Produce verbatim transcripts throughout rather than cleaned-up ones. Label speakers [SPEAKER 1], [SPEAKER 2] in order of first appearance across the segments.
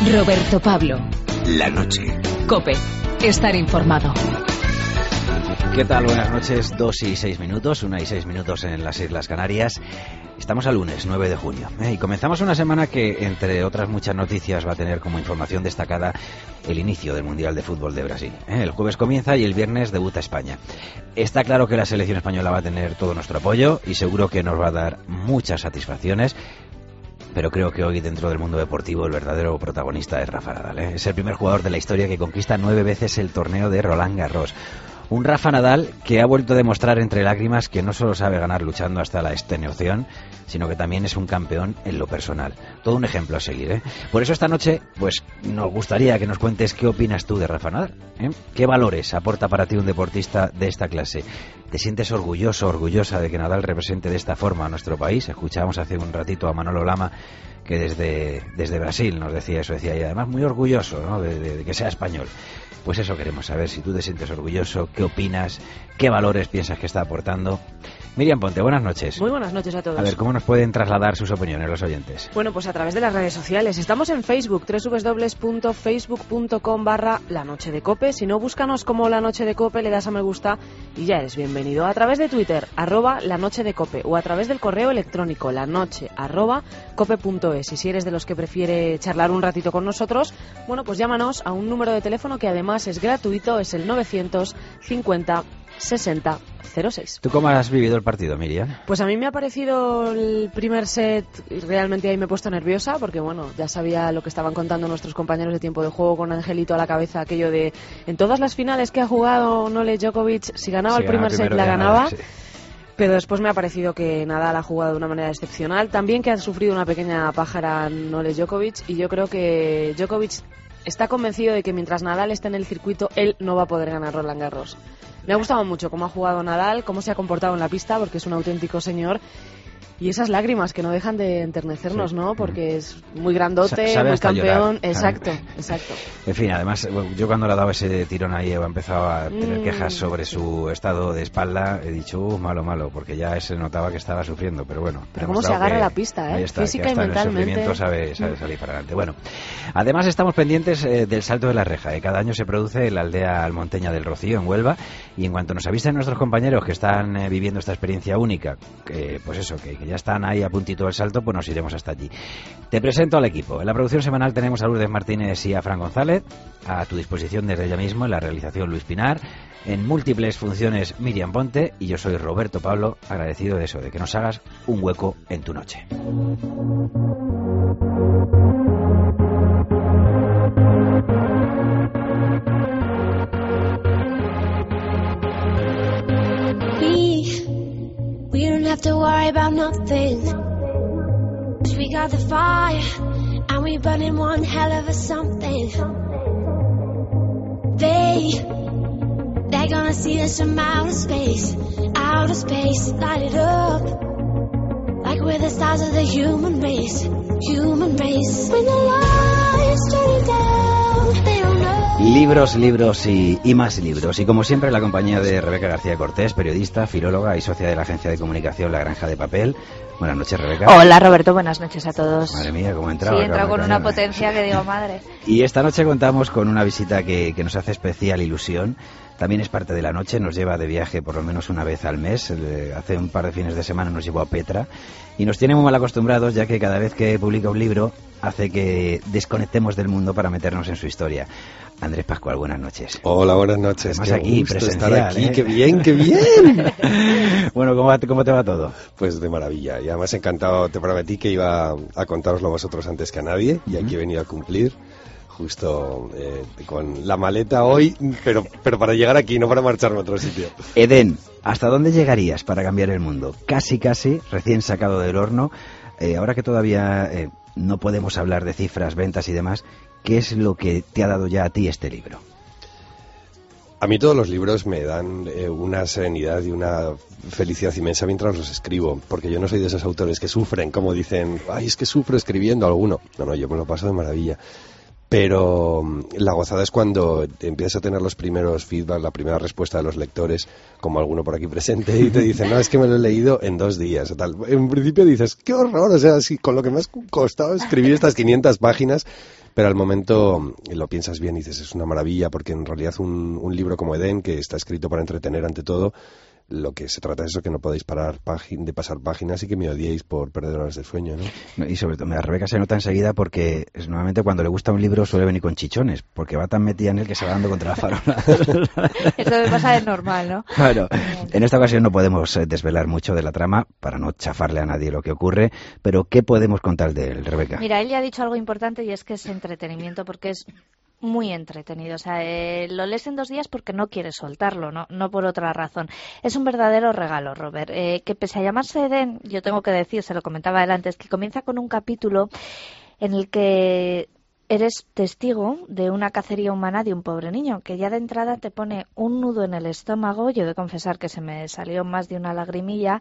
[SPEAKER 1] Roberto Pablo.
[SPEAKER 2] La noche.
[SPEAKER 1] COPE. Estar informado.
[SPEAKER 3] ¿Qué tal? Buenas noches. Dos y seis minutos, una y seis minutos en las Islas Canarias. Estamos a lunes, nueve de junio, ¿eh? Y comenzamos una semana que, entre otras muchas noticias, va a tener como información destacada el inicio del Mundial de Fútbol de Brasil, ¿eh? El jueves comienza y el viernes debuta España. Está claro que la selección española va a tener todo nuestro apoyo y seguro que nos va a dar muchas satisfacciones. Pero creo que hoy, dentro del mundo deportivo, el verdadero protagonista es Rafa Nadal, ¿eh? Es el primer jugador de la historia que conquista nueve veces el torneo de Roland Garros. Un Rafa Nadal que ha vuelto a demostrar entre lágrimas que no solo sabe ganar luchando hasta la extenuación, sino que también es un campeón en lo personal. Todo un ejemplo a seguir, ¿eh? Por eso esta noche, pues nos gustaría que nos cuentes qué opinas tú de Rafa Nadal, ¿eh? ¿Qué valores aporta para ti un deportista de esta clase? ¿Te sientes orgulloso, orgullosa de que Nadal represente de esta forma a nuestro país? Escuchábamos hace un ratito a Manolo Lama, que desde, desde Brasil nos decía eso, decía, y además muy orgulloso, ¿no?, de, de, de que sea español. Pues eso queremos saber, si tú te sientes orgulloso, qué opinas, qué valores piensas que está aportando. Miriam Ponte, buenas noches.
[SPEAKER 4] Muy buenas noches a todos.
[SPEAKER 3] A ver, ¿cómo nos pueden trasladar sus opiniones los oyentes?
[SPEAKER 4] Bueno, pues a través de las redes sociales. Estamos en Facebook, doble u doble u doble u punto facebook punto com barra La Noche de Cope. Si no, búscanos como La Noche de Cope, le das a me gusta y ya eres bienvenido. A través de Twitter, arroba La Noche de Cope, o a través del correo electrónico, lanoche, arroba cope punto es. Y si eres de los que prefiere charlar un ratito con nosotros, bueno, pues llámanos a un número de teléfono que además es gratuito, es el novecientos cincuenta sesenta cero seis.
[SPEAKER 3] ¿Tú cómo has vivido el partido, Miriam?
[SPEAKER 4] Pues a mí me ha parecido el primer set, y realmente ahí me he puesto nerviosa, porque bueno, ya sabía lo que estaban contando nuestros compañeros de tiempo de juego, con Angelito a la cabeza, aquello de en todas las finales que ha jugado Novak Djokovic, si ganaba
[SPEAKER 3] si
[SPEAKER 4] el primer
[SPEAKER 3] ganaba
[SPEAKER 4] set la
[SPEAKER 3] ganaba,
[SPEAKER 4] ganaba.
[SPEAKER 3] sí.
[SPEAKER 4] Pero después me ha parecido que Nadal ha jugado de una manera excepcional, también que ha sufrido una pequeña pájara Novak Djokovic, y yo creo que Djokovic está convencido de que mientras Nadal esté en el circuito, él no va a poder ganar Roland Garros. Me ha gustado mucho cómo ha jugado Nadal, cómo se ha comportado en la pista, porque es un auténtico señor. Y esas lágrimas que no dejan de enternecernos, sí, ¿no? Porque es muy grandote,
[SPEAKER 3] Sabe
[SPEAKER 4] muy
[SPEAKER 3] hasta
[SPEAKER 4] campeón.
[SPEAKER 3] Llorar.
[SPEAKER 4] Exacto, exacto.
[SPEAKER 3] En fin, además, yo cuando le ha dado ese tirón ahí, he empezado a tener
[SPEAKER 4] Mm,
[SPEAKER 3] quejas sobre
[SPEAKER 4] sí.
[SPEAKER 3] su estado de espalda. He dicho, uh, malo, malo, porque ya se notaba que estaba sufriendo. Pero bueno.
[SPEAKER 4] Pero cómo se agarra la pista, ¿eh?
[SPEAKER 3] Ahí está,
[SPEAKER 4] física
[SPEAKER 3] que hasta
[SPEAKER 4] y mentalmente.
[SPEAKER 3] En el sufrimiento sabe, sabe salir para adelante. Bueno, además estamos pendientes eh, del Salto de la Reja. Eh. Cada año se produce en la aldea almonteña del Rocío, en Huelva. Y en cuanto nos avisen nuestros compañeros que están eh, viviendo esta experiencia única, que pues eso, que, que ya están ahí a puntito del salto, pues nos iremos hasta allí. Te presento al equipo. En la producción semanal tenemos a Lourdes Martínez y a Fran González, a tu disposición desde ya mismo, en la realización Luis Pinar, en múltiples funciones Miriam Ponte, y yo soy Roberto Pablo, agradecido de eso, de que nos hagas un hueco en tu noche.
[SPEAKER 5] We don't have to worry about nothing. We got the fire, and we burning one hell of a something. They, they're gonna see us from outer space, outer space, light it up. Like we're the stars of the human race, human race. When the lights turn down, they don't know.
[SPEAKER 3] Libros, libros y, y más libros. Y como siempre, la compañía de Rebeca García Cortés, periodista, filóloga y socia de la agencia de comunicación La Granja de Papel. Buenas noches, Rebeca.
[SPEAKER 6] Hola, Roberto, buenas noches a todos.
[SPEAKER 3] Madre mía, cómo ha entrado.
[SPEAKER 6] Sí, he entrado
[SPEAKER 3] acabo
[SPEAKER 6] con
[SPEAKER 3] de
[SPEAKER 6] una
[SPEAKER 3] cañón.
[SPEAKER 6] potencia que digo, madre.
[SPEAKER 3] Y esta noche contamos con una visita que, que nos hace especial ilusión. También es parte de la noche, nos lleva de viaje por lo menos una vez al mes. Eh, hace un par de fines de semana nos llevó a Petra y nos tiene muy mal acostumbrados, ya que cada vez que publica un libro hace que desconectemos del mundo para meternos en su historia. Andrés Pascual, buenas noches.
[SPEAKER 7] Hola, buenas noches.
[SPEAKER 3] Además
[SPEAKER 7] qué
[SPEAKER 3] aquí,
[SPEAKER 7] gusto
[SPEAKER 3] presencial,
[SPEAKER 7] estar aquí.
[SPEAKER 3] ¿eh?
[SPEAKER 7] ¡Qué bien, qué bien!
[SPEAKER 3] Bueno, ¿cómo, va, ¿cómo te va todo?
[SPEAKER 7] Pues de maravilla. Y además encantado, te prometí que iba a contároslo a vosotros antes que a nadie, y aquí he venido a cumplir. Justo eh, con la maleta hoy, pero, pero para llegar aquí, no para marcharme a otro sitio.
[SPEAKER 3] Edén, ¿hasta dónde llegarías para cambiar el mundo? Casi, casi, recién sacado del horno. Eh, ahora que todavía eh, no podemos hablar de cifras, ventas y demás, ¿qué es lo que te ha dado ya a ti este libro?
[SPEAKER 7] A mí todos los libros me dan eh, una serenidad y una felicidad inmensa mientras los escribo, porque yo no soy de esos autores que sufren, como dicen, ay, es que sufro escribiendo alguno. No, no, yo me lo paso de maravilla. Pero la gozada es cuando empiezas a tener los primeros feedback, la primera respuesta de los lectores, como alguno por aquí presente, y te dicen, no, es que me lo he leído en dos días o tal. En principio dices, qué horror, o sea, si con lo que me has costado escribir estas quinientas páginas, pero al momento lo piensas bien y dices, es una maravilla, porque en realidad un, un libro como Edén, que está escrito para entretener ante todo, lo que se trata es eso, que no podéis parar de pasar páginas y que me odiéis por perder horas de sueño, ¿no? Y sobre todo, a Rebeca se nota enseguida porque es, normalmente cuando le gusta un libro suele venir con chichones, porque va tan metida en él que se va dando contra la farola.
[SPEAKER 6] Eso me pasa de normal, ¿no?
[SPEAKER 3] Bueno, en esta ocasión no podemos desvelar mucho de la trama para no chafarle a nadie lo que ocurre, pero ¿qué podemos contar de él, Rebeca?
[SPEAKER 6] Mira, él ya ha dicho algo importante y es que es entretenimiento, porque es muy entretenido. O sea, eh, lo lees en dos días porque no quieres soltarlo, no, no por otra razón. Es un verdadero regalo, Robert. Eh, que pese a llamarse Edén, yo tengo que decir, se lo comentaba él antes, que comienza con un capítulo en el que eres testigo de una cacería humana de un pobre niño, que ya de entrada te pone un nudo en el estómago. Yo he de confesar que se me salió más de una lagrimilla.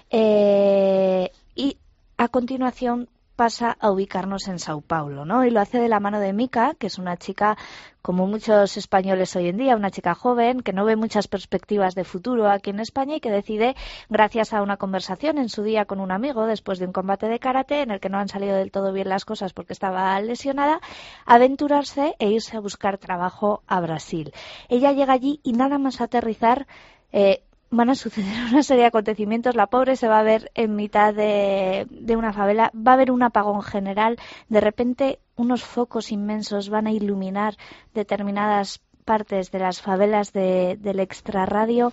[SPEAKER 6] Eh, y a continuación pasa a ubicarnos en Sao Paulo, ¿no? Y lo hace de la mano de Mica, que es una chica, como muchos españoles hoy en día, una chica joven que no ve muchas perspectivas de futuro aquí en España y que decide, gracias a una conversación en su día con un amigo después de un combate de karate en el que no han salido del todo bien las cosas porque estaba lesionada, aventurarse e irse a buscar trabajo a Brasil. Ella llega allí y nada más aterrizar, eh, van a suceder una serie de acontecimientos. La pobre se va a ver en mitad de, de una favela, va a haber un apagón general, de repente unos focos inmensos van a iluminar determinadas partes de las favelas de, del extrarradio.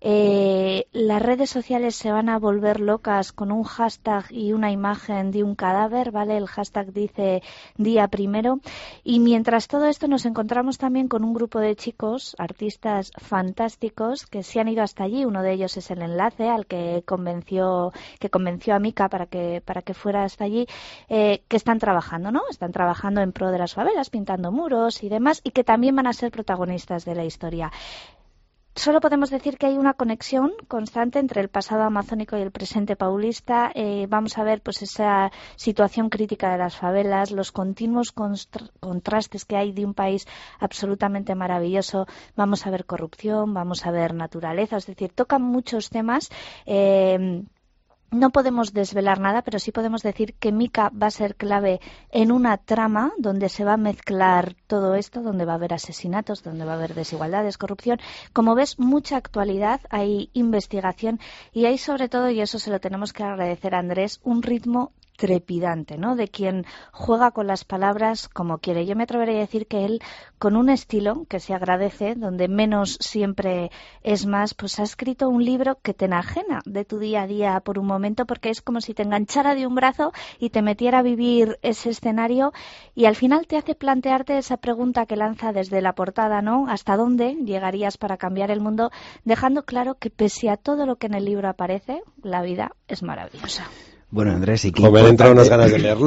[SPEAKER 6] Eh, las redes sociales se van a volver locas con un hashtag y una imagen de un cadáver, ¿vale? El hashtag dice día primero. Y mientras todo esto nos encontramos también con un grupo de chicos, artistas fantásticos, que se han ido hasta allí. Uno de ellos es el enlace al que convenció, que convenció a Mica para que, para que fuera hasta allí, eh, que están trabajando, ¿no? Están trabajando en pro de las favelas, pintando muros y demás, y que también van a ser protagonistas de la historia. Solo podemos decir que hay una conexión constante entre el pasado amazónico y el presente paulista. Eh, vamos a ver pues esa situación crítica de las favelas, los continuos contrastes que hay de un país absolutamente maravilloso. Vamos a ver corrupción, vamos a ver naturaleza, es decir, tocan muchos temas. Eh, No podemos desvelar nada, pero sí podemos decir que Mica va a ser clave en una trama donde se va a mezclar todo esto, donde va a haber asesinatos, donde va a haber desigualdades, corrupción. Como ves, mucha actualidad, hay investigación y hay sobre todo, y eso se lo tenemos que agradecer a Andrés, un ritmo trepidante, ¿no? De quien juega con las palabras como quiere. Yo me atrevería a decir que él, con un estilo que se agradece, donde menos siempre es más, pues ha escrito un libro que te enajena de tu día a día por un momento, porque es como si te enganchara de un brazo y te metiera a vivir ese escenario, y al final te hace plantearte esa pregunta que lanza desde la portada, ¿no? ¿Hasta dónde llegarías para cambiar el mundo? Dejando claro que pese a todo lo que en el libro aparece, la vida es maravillosa.
[SPEAKER 3] Bueno, Andrés, ¿y qué
[SPEAKER 7] me han entrado unas ganas de leerlo.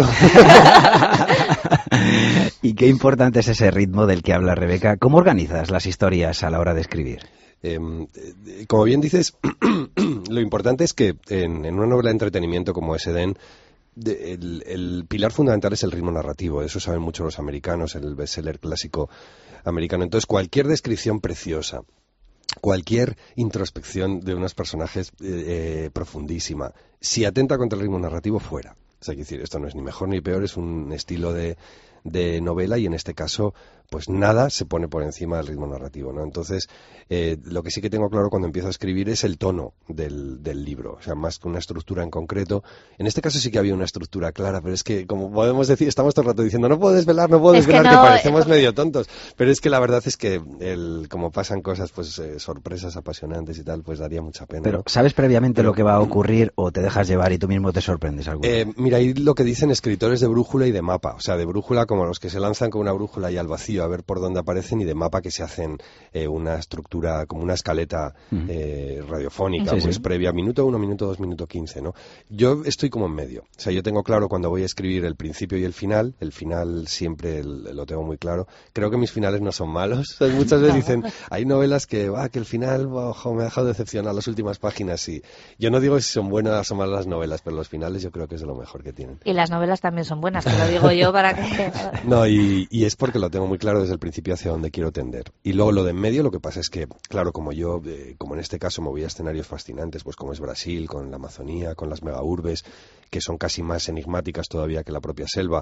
[SPEAKER 3] ¿Y qué importante es ese ritmo del que habla Rebeca? ¿Cómo organizas las historias a la hora de escribir?
[SPEAKER 7] Eh, como bien dices, lo importante es que en, en una novela de entretenimiento como es Edén, de, el, el pilar fundamental es el ritmo narrativo. Eso saben mucho los americanos, el bestseller clásico americano. Entonces, cualquier descripción preciosa, cualquier introspección de unos personajes eh, eh, profundísima, si atenta contra el ritmo narrativo, fuera. O sea, hay que decir, esto no es ni mejor ni peor, es un estilo de, de novela y en este caso, pues nada se pone por encima del ritmo narrativo, ¿no? Entonces, eh, lo que sí que tengo claro cuando empiezo a escribir es el tono del, del libro, o sea, más que una estructura en concreto. En este caso sí que había una estructura clara, pero es que, como podemos decir, estamos todo el rato diciendo, no puedo desvelar, no puedo
[SPEAKER 6] es
[SPEAKER 7] desvelar, que,
[SPEAKER 6] no,
[SPEAKER 7] que parecemos
[SPEAKER 6] eh,
[SPEAKER 7] medio tontos, pero es que la verdad es que, el, como pasan cosas, pues eh, sorpresas apasionantes y tal, pues daría mucha pena.
[SPEAKER 3] Pero,
[SPEAKER 7] ¿no?
[SPEAKER 3] ¿sabes previamente
[SPEAKER 7] pero,
[SPEAKER 3] lo que va a ocurrir o te dejas llevar y tú mismo te sorprendes alguna
[SPEAKER 7] eh,
[SPEAKER 3] vez?
[SPEAKER 7] Mira, ahí lo que dicen escritores de brújula y de mapa, o sea, de brújula como los que se lanzan con una brújula y al vacío a ver por dónde aparecen, y de mapa que se hacen eh, una estructura, como una escaleta eh, radiofónica,
[SPEAKER 3] sí,
[SPEAKER 7] pues
[SPEAKER 3] sí.
[SPEAKER 7] previa, minuto uno, minuto dos, minuto quince, ¿no? Yo estoy como en medio, o sea, yo tengo claro cuando voy a escribir el principio y el final, el final siempre el, lo tengo muy claro. Creo que mis finales no son malos, o sea, muchas veces dicen, hay novelas que, ah, que el final, ojo, me ha dejado decepcionar las últimas páginas, y yo no digo si son buenas o malas las novelas, pero los finales yo creo que es de lo mejor que tienen.
[SPEAKER 6] Y las novelas también son buenas, te lo digo yo para que...
[SPEAKER 7] No, y, y es porque lo tengo muy claro desde el principio hacia dónde quiero tender. Y luego lo de en medio, lo que pasa es que, claro, como yo, eh, como en este caso me voy a escenarios fascinantes, pues como es Brasil, con la Amazonía, con las megaurbes, que son casi más enigmáticas todavía que la propia selva,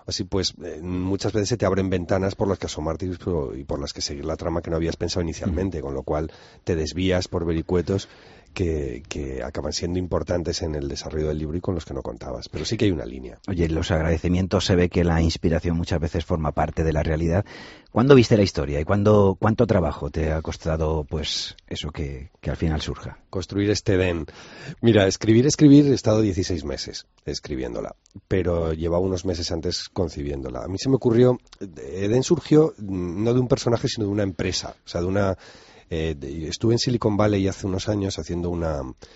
[SPEAKER 7] Así pues, eh, muchas veces se te abren ventanas por las que asomarte y por, y por las que seguir la trama que no habías pensado inicialmente, con lo cual te desvías por vericuetos que, que acaban siendo importantes en el desarrollo del libro y con los que no contabas. Pero sí que hay una línea.
[SPEAKER 3] Oye, en los agradecimientos se ve que la inspiración muchas veces forma parte de la realidad. ¿Cuándo viste la historia y cuándo, cuánto trabajo te ha costado, pues, eso que, que al final surja?
[SPEAKER 7] Construir este Edén. Mira, escribir, escribir, he estado dieciséis meses escribiéndola, pero llevaba unos meses antes concibiéndola. A mí se me ocurrió, Edén surgió no de un personaje, sino de una empresa, o sea, de una... Eh, de, estuve en Silicon Valley hace unos años haciendo una...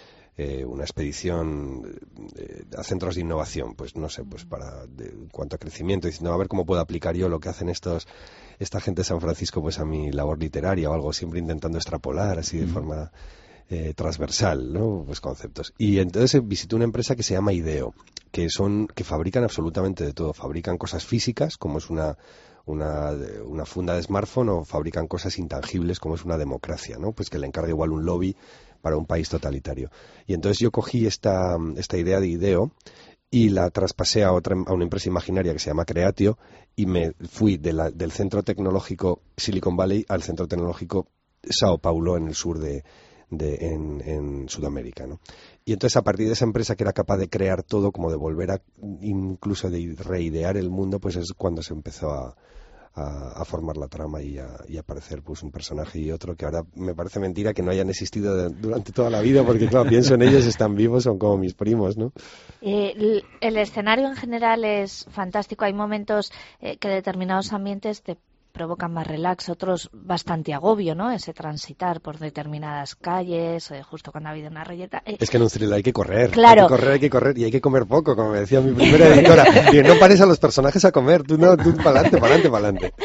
[SPEAKER 7] Eh, una expedición eh, a centros de innovación, pues no sé, pues para de, en cuanto a crecimiento, diciendo a ver cómo puedo aplicar yo lo que hacen estos esta gente de San Francisco pues a mi labor literaria o algo, siempre intentando extrapolar así de mm. forma eh, transversal, ¿no? Pues conceptos. Y entonces visité una empresa que se llama IDEO, que son que fabrican absolutamente de todo, fabrican cosas físicas como es una Una, una funda de smartphone o fabrican cosas intangibles como es una democracia, ¿no? Pues que le encarga igual un lobby para un país totalitario. Y entonces yo cogí esta, esta idea de IDEO y la traspasé a otra a una empresa imaginaria que se llama Creatio y me fui de la, del centro tecnológico Silicon Valley al centro tecnológico Sao Paulo en el sur de, de en, en Sudamérica, ¿no? Y entonces a partir de esa empresa que era capaz de crear todo, como de volver a incluso de reidear el mundo, pues es cuando se empezó a A, a formar la trama y a, y a aparecer pues un personaje y otro que ahora me parece mentira que no hayan existido de, durante toda la vida, porque claro, pienso en ellos, están vivos, son como mis primos, ¿no?
[SPEAKER 6] Eh, el, el escenario en general es fantástico, hay momentos eh, que determinados ambientes te provocan más relax, otros bastante agobio, ¿no? Ese transitar por determinadas calles, eh, justo cuando ha habido una reyeta. Eh,
[SPEAKER 7] es que en un thriller hay que correr,
[SPEAKER 6] claro.
[SPEAKER 7] hay que correr, hay que correr y hay que comer poco, como me decía mi primera editora. Y no pares a los personajes a comer, tú no, tú para adelante, para adelante, para adelante.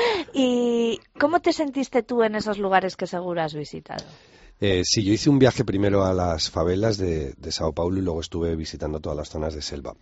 [SPEAKER 6] ¿Y cómo te sentiste tú en esos lugares que seguro has visitado?
[SPEAKER 7] Eh, sí, yo hice un viaje primero a las favelas de, de Sao Paulo y luego estuve visitando todas las zonas de selva.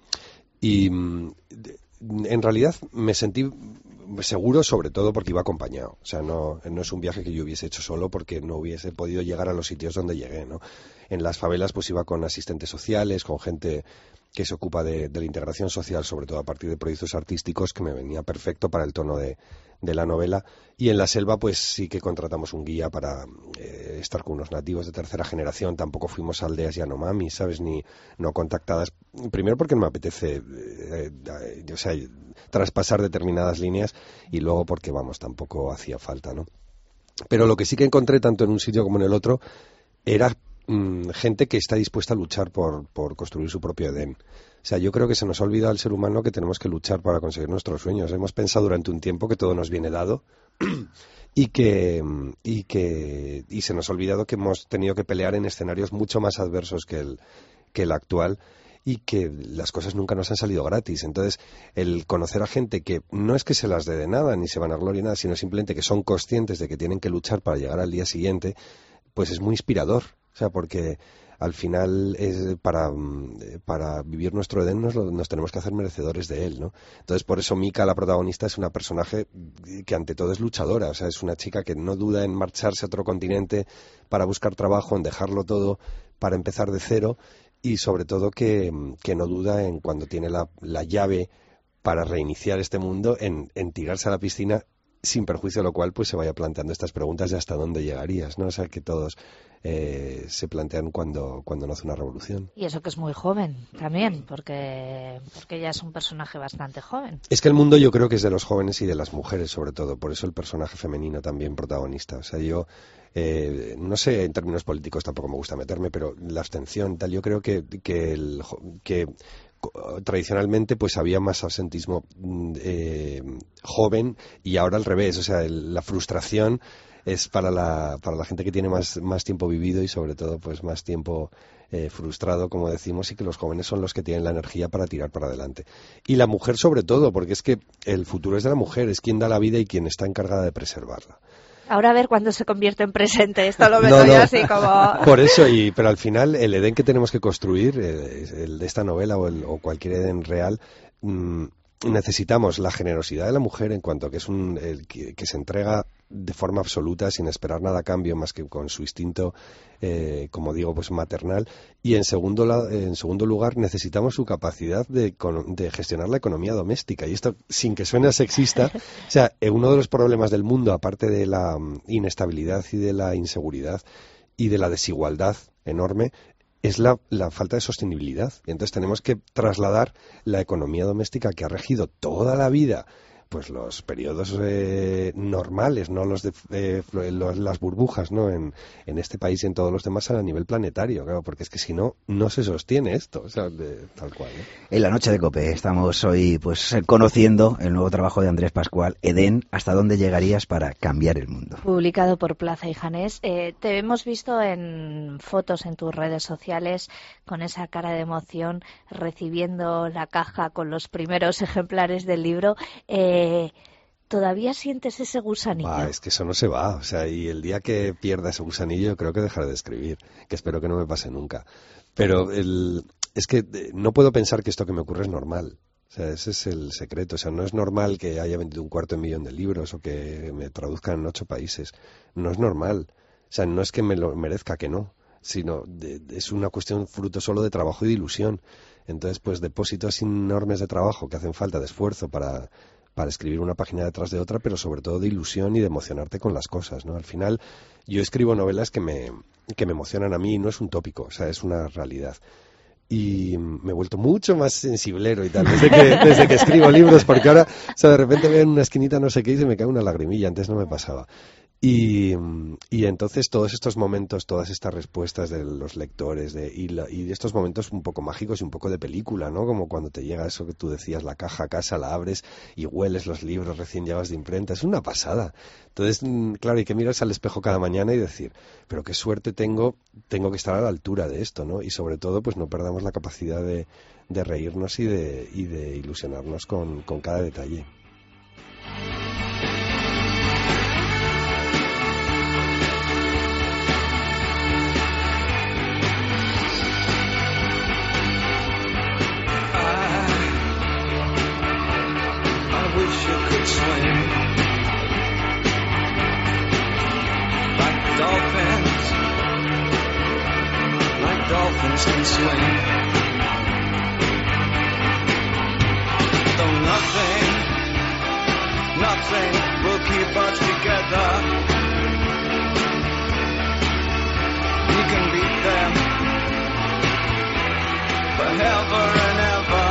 [SPEAKER 7] Y de, en realidad me sentí seguro, sobre todo porque iba acompañado. O sea, no, no es un viaje que yo hubiese hecho solo porque no hubiese podido llegar a los sitios donde llegué, ¿no? En las favelas pues iba con asistentes sociales, con gente que se ocupa de, de la integración social, sobre todo a partir de proyectos artísticos, que me venía perfecto para el tono de, de la novela. Y en la selva pues sí que contratamos un guía para eh, estar con unos nativos de tercera generación. Tampoco fuimos a aldeas Yanomami, ¿sabes? Ni no contactadas. Primero porque no me apetece eh, eh, o sea, traspasar determinadas líneas y luego porque, vamos, tampoco hacía falta, ¿no? Pero lo que sí que encontré tanto en un sitio como en el otro era mmm, gente que está dispuesta a luchar por, por construir su propio Edén. O sea, yo creo que se nos ha olvidado al ser humano que tenemos que luchar para conseguir nuestros sueños. Hemos pensado durante un tiempo que todo nos viene dado y que y que y se nos ha olvidado que hemos tenido que pelear en escenarios mucho más adversos que el que el actual y que las cosas nunca nos han salido gratis. Entonces, el conocer a gente que no es que se las dé de nada ni se van a gloria nada, sino simplemente que son conscientes de que tienen que luchar para llegar al día siguiente, pues es muy inspirador. O sea, porque al final es para, para vivir nuestro Edén nos, lo, nos tenemos que hacer merecedores de él, ¿no? Entonces, por eso Mika, la protagonista, es una personaje que ante todo es luchadora. O sea, es una chica que no duda en marcharse a otro continente para buscar trabajo, en dejarlo todo para empezar de cero. Y sobre todo que, que no duda en cuando tiene la, la llave para reiniciar este mundo en, en tirarse a la piscina sin perjuicio de lo cual pues se vaya planteando estas preguntas de hasta dónde llegarías, ¿no? O sea, que todos eh, se plantean cuando, cuando nace una revolución.
[SPEAKER 6] Y eso que es muy joven también, porque, porque ella es un personaje bastante joven.
[SPEAKER 7] Es que el mundo yo creo que es de los jóvenes y de las mujeres sobre todo, por eso el personaje femenino también protagonista. O sea, yo eh, no sé, en términos políticos tampoco me gusta meterme, pero la abstención tal, yo creo que, que, el, que tradicionalmente pues había más absentismo eh, joven y ahora al revés. O sea, el, la frustración es para la, para la gente que tiene más, más tiempo vivido y sobre todo pues más tiempo eh, frustrado, como decimos, y que los jóvenes son los que tienen la energía para tirar para adelante. Y la mujer sobre todo, porque es que el futuro es de la mujer, es quien da la vida y quien está encargada de preservarla.
[SPEAKER 6] Ahora a ver cuándo se convierte en presente. Esto lo veo
[SPEAKER 7] no, no.
[SPEAKER 6] yo así como...
[SPEAKER 7] Por eso, y pero al final el Edén que tenemos que construir, eh, el de esta novela o, el, o cualquier Edén real, mmm, necesitamos la generosidad de la mujer en cuanto a que es un el, que, que se entrega de forma absoluta sin esperar nada a cambio más que con su instinto, eh, como digo, pues maternal. Y en segundo, la, en segundo lugar necesitamos su capacidad de, de gestionar la economía doméstica. Y esto, sin que suene sexista, o sea, uno de los problemas del mundo, aparte de la inestabilidad y de la inseguridad y de la desigualdad enorme, es la, la falta de sostenibilidad. Y entonces tenemos que trasladar la economía doméstica que ha regido toda la vida, pues los periodos eh, normales, no los de eh, los, las burbujas, ¿no? En, en este país y en todos los demás a nivel planetario, claro, porque es que si no, no se sostiene esto, o sea, de, tal cual, ¿no?
[SPEAKER 3] En la noche de COPE estamos hoy pues conociendo el nuevo trabajo de Andrés Pascual, Edén, ¿hasta dónde llegarías para cambiar el mundo?
[SPEAKER 6] Publicado por Plaza y Janés. Eh, te hemos visto en fotos en tus redes sociales con esa cara de emoción recibiendo la caja con los primeros ejemplares del libro. Eh, Eh, ¿Todavía sientes ese gusanillo?
[SPEAKER 7] Ah, es que eso no se va, o sea, y el día que pierda ese gusanillo creo que dejaré de escribir, que espero que no me pase nunca. Pero el, es que no puedo pensar que esto que me ocurre es normal. O sea, ese es el secreto. O sea, no es normal que haya vendido un cuarto de millón de libros o que me traduzcan en ocho países. No es normal. O sea, no es que me lo merezca, que no, sino de, de, es una cuestión fruto solo de trabajo y de ilusión. Entonces, pues depósitos enormes de trabajo que hacen falta, de esfuerzo para... para escribir una página detrás de otra, pero sobre todo de ilusión y de emocionarte con las cosas, ¿no? Al final, yo escribo novelas que me, que me emocionan a mí, y no es un tópico, o sea, es una realidad. Y me he vuelto mucho más sensiblero y tal, desde que, desde que escribo libros, porque ahora, o sea, de repente veo en una esquinita no sé qué y se me cae una lagrimilla, antes no me pasaba. Y, y entonces todos estos momentos, todas estas respuestas de los lectores de, y, la, y estos momentos un poco mágicos y un poco de película, ¿no? Como cuando te llega eso que tú decías, la caja a casa, la abres y hueles los libros recién llevados de imprenta, es una pasada. Entonces, claro, hay que mirarse al espejo cada mañana y decir, pero qué suerte tengo, tengo que estar a la altura de esto, ¿no? Y sobre todo, pues no perdamos la capacidad de, de reírnos y de, y de ilusionarnos con, con cada detalle.
[SPEAKER 2] Dolphins can swing. Though nothing, nothing will keep us together. We can beat them forever and ever.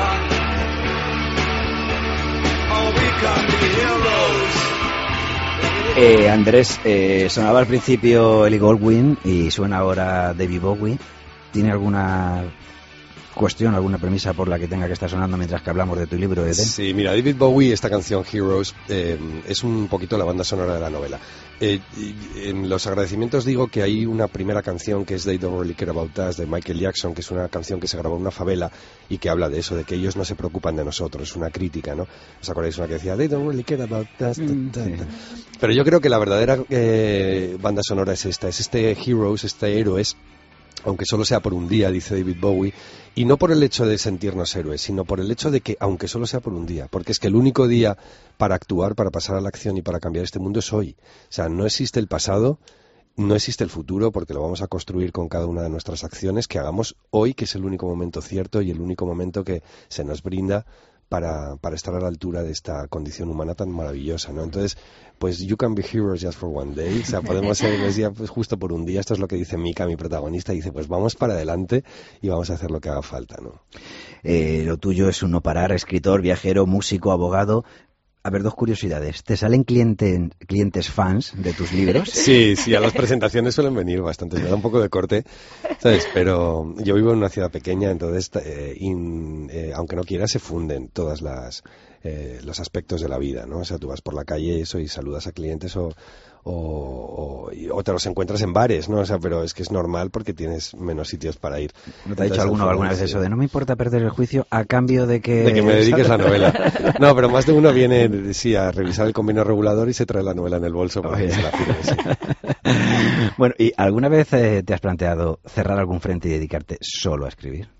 [SPEAKER 2] Oh, we can be heroes.
[SPEAKER 3] Eh, Andrés, eh, sonaba al principio Ellie Goulding y suena ahora David Bowie. ¿Tiene alguna cuestión, alguna premisa por la que tenga que estar sonando mientras que hablamos de tu libro, Edén?
[SPEAKER 7] Sí, mira, David Bowie, esta canción Heroes, eh, es un poquito la banda sonora de la novela. Eh, en los agradecimientos digo que hay una primera canción que es They Don't Really Care About Us, de Michael Jackson, que es una canción que se grabó en una favela y que habla de eso, de que ellos no se preocupan de nosotros, es una crítica, ¿no? ¿Os acordáis una que decía They Don't Really Care About Us? Mm, ta, ta, ta. Sí. Pero yo creo que la verdadera eh, banda sonora es esta, es este Heroes, este Héroes, aunque solo sea por un día, dice David Bowie, y no por el hecho de sentirnos héroes, sino por el hecho de que, aunque solo sea por un día, porque es que el único día para actuar, para pasar a la acción y para cambiar este mundo es hoy. O sea, no existe el pasado, no existe el futuro, porque lo vamos a construir con cada una de nuestras acciones que hagamos hoy, que es el único momento cierto y el único momento que se nos brinda para, para estar a la altura de esta condición humana tan maravillosa, ¿no? Entonces, pues you can be heroes just for one day, o sea, podemos ser héroes ya pues justo por un día. Esto es lo que dice Mika, mi protagonista, dice, pues vamos para adelante y vamos a hacer lo que haga falta, ¿no?
[SPEAKER 3] Eh, lo tuyo es un no parar, escritor, viajero, músico, abogado. A ver, dos curiosidades. ¿Te salen cliente, clientes fans de tus libros?
[SPEAKER 7] Sí, sí, a las presentaciones suelen venir bastantes. Me da un poco de corte, ¿sabes? Pero yo vivo en una ciudad pequeña, entonces, eh, in, eh, aunque no quiera, se funden todas las eh, los aspectos de la vida, ¿no? O sea, tú vas por la calle eso y saludas a clientes o, o, o, o te los encuentras en bares, ¿no? O sea, pero es que es normal porque tienes menos sitios para ir.
[SPEAKER 3] ¿No te ha dicho alguno alguna vez eso de no me importa perder el juicio a cambio de que...
[SPEAKER 7] De que me dediques la novela. No, pero más de uno viene, sí, a revisar el convenio regulador y se trae la novela en el bolso para que se la firme, sí.
[SPEAKER 3] Bueno, ¿y alguna vez eh, te has planteado cerrar algún frente y dedicarte solo a escribir?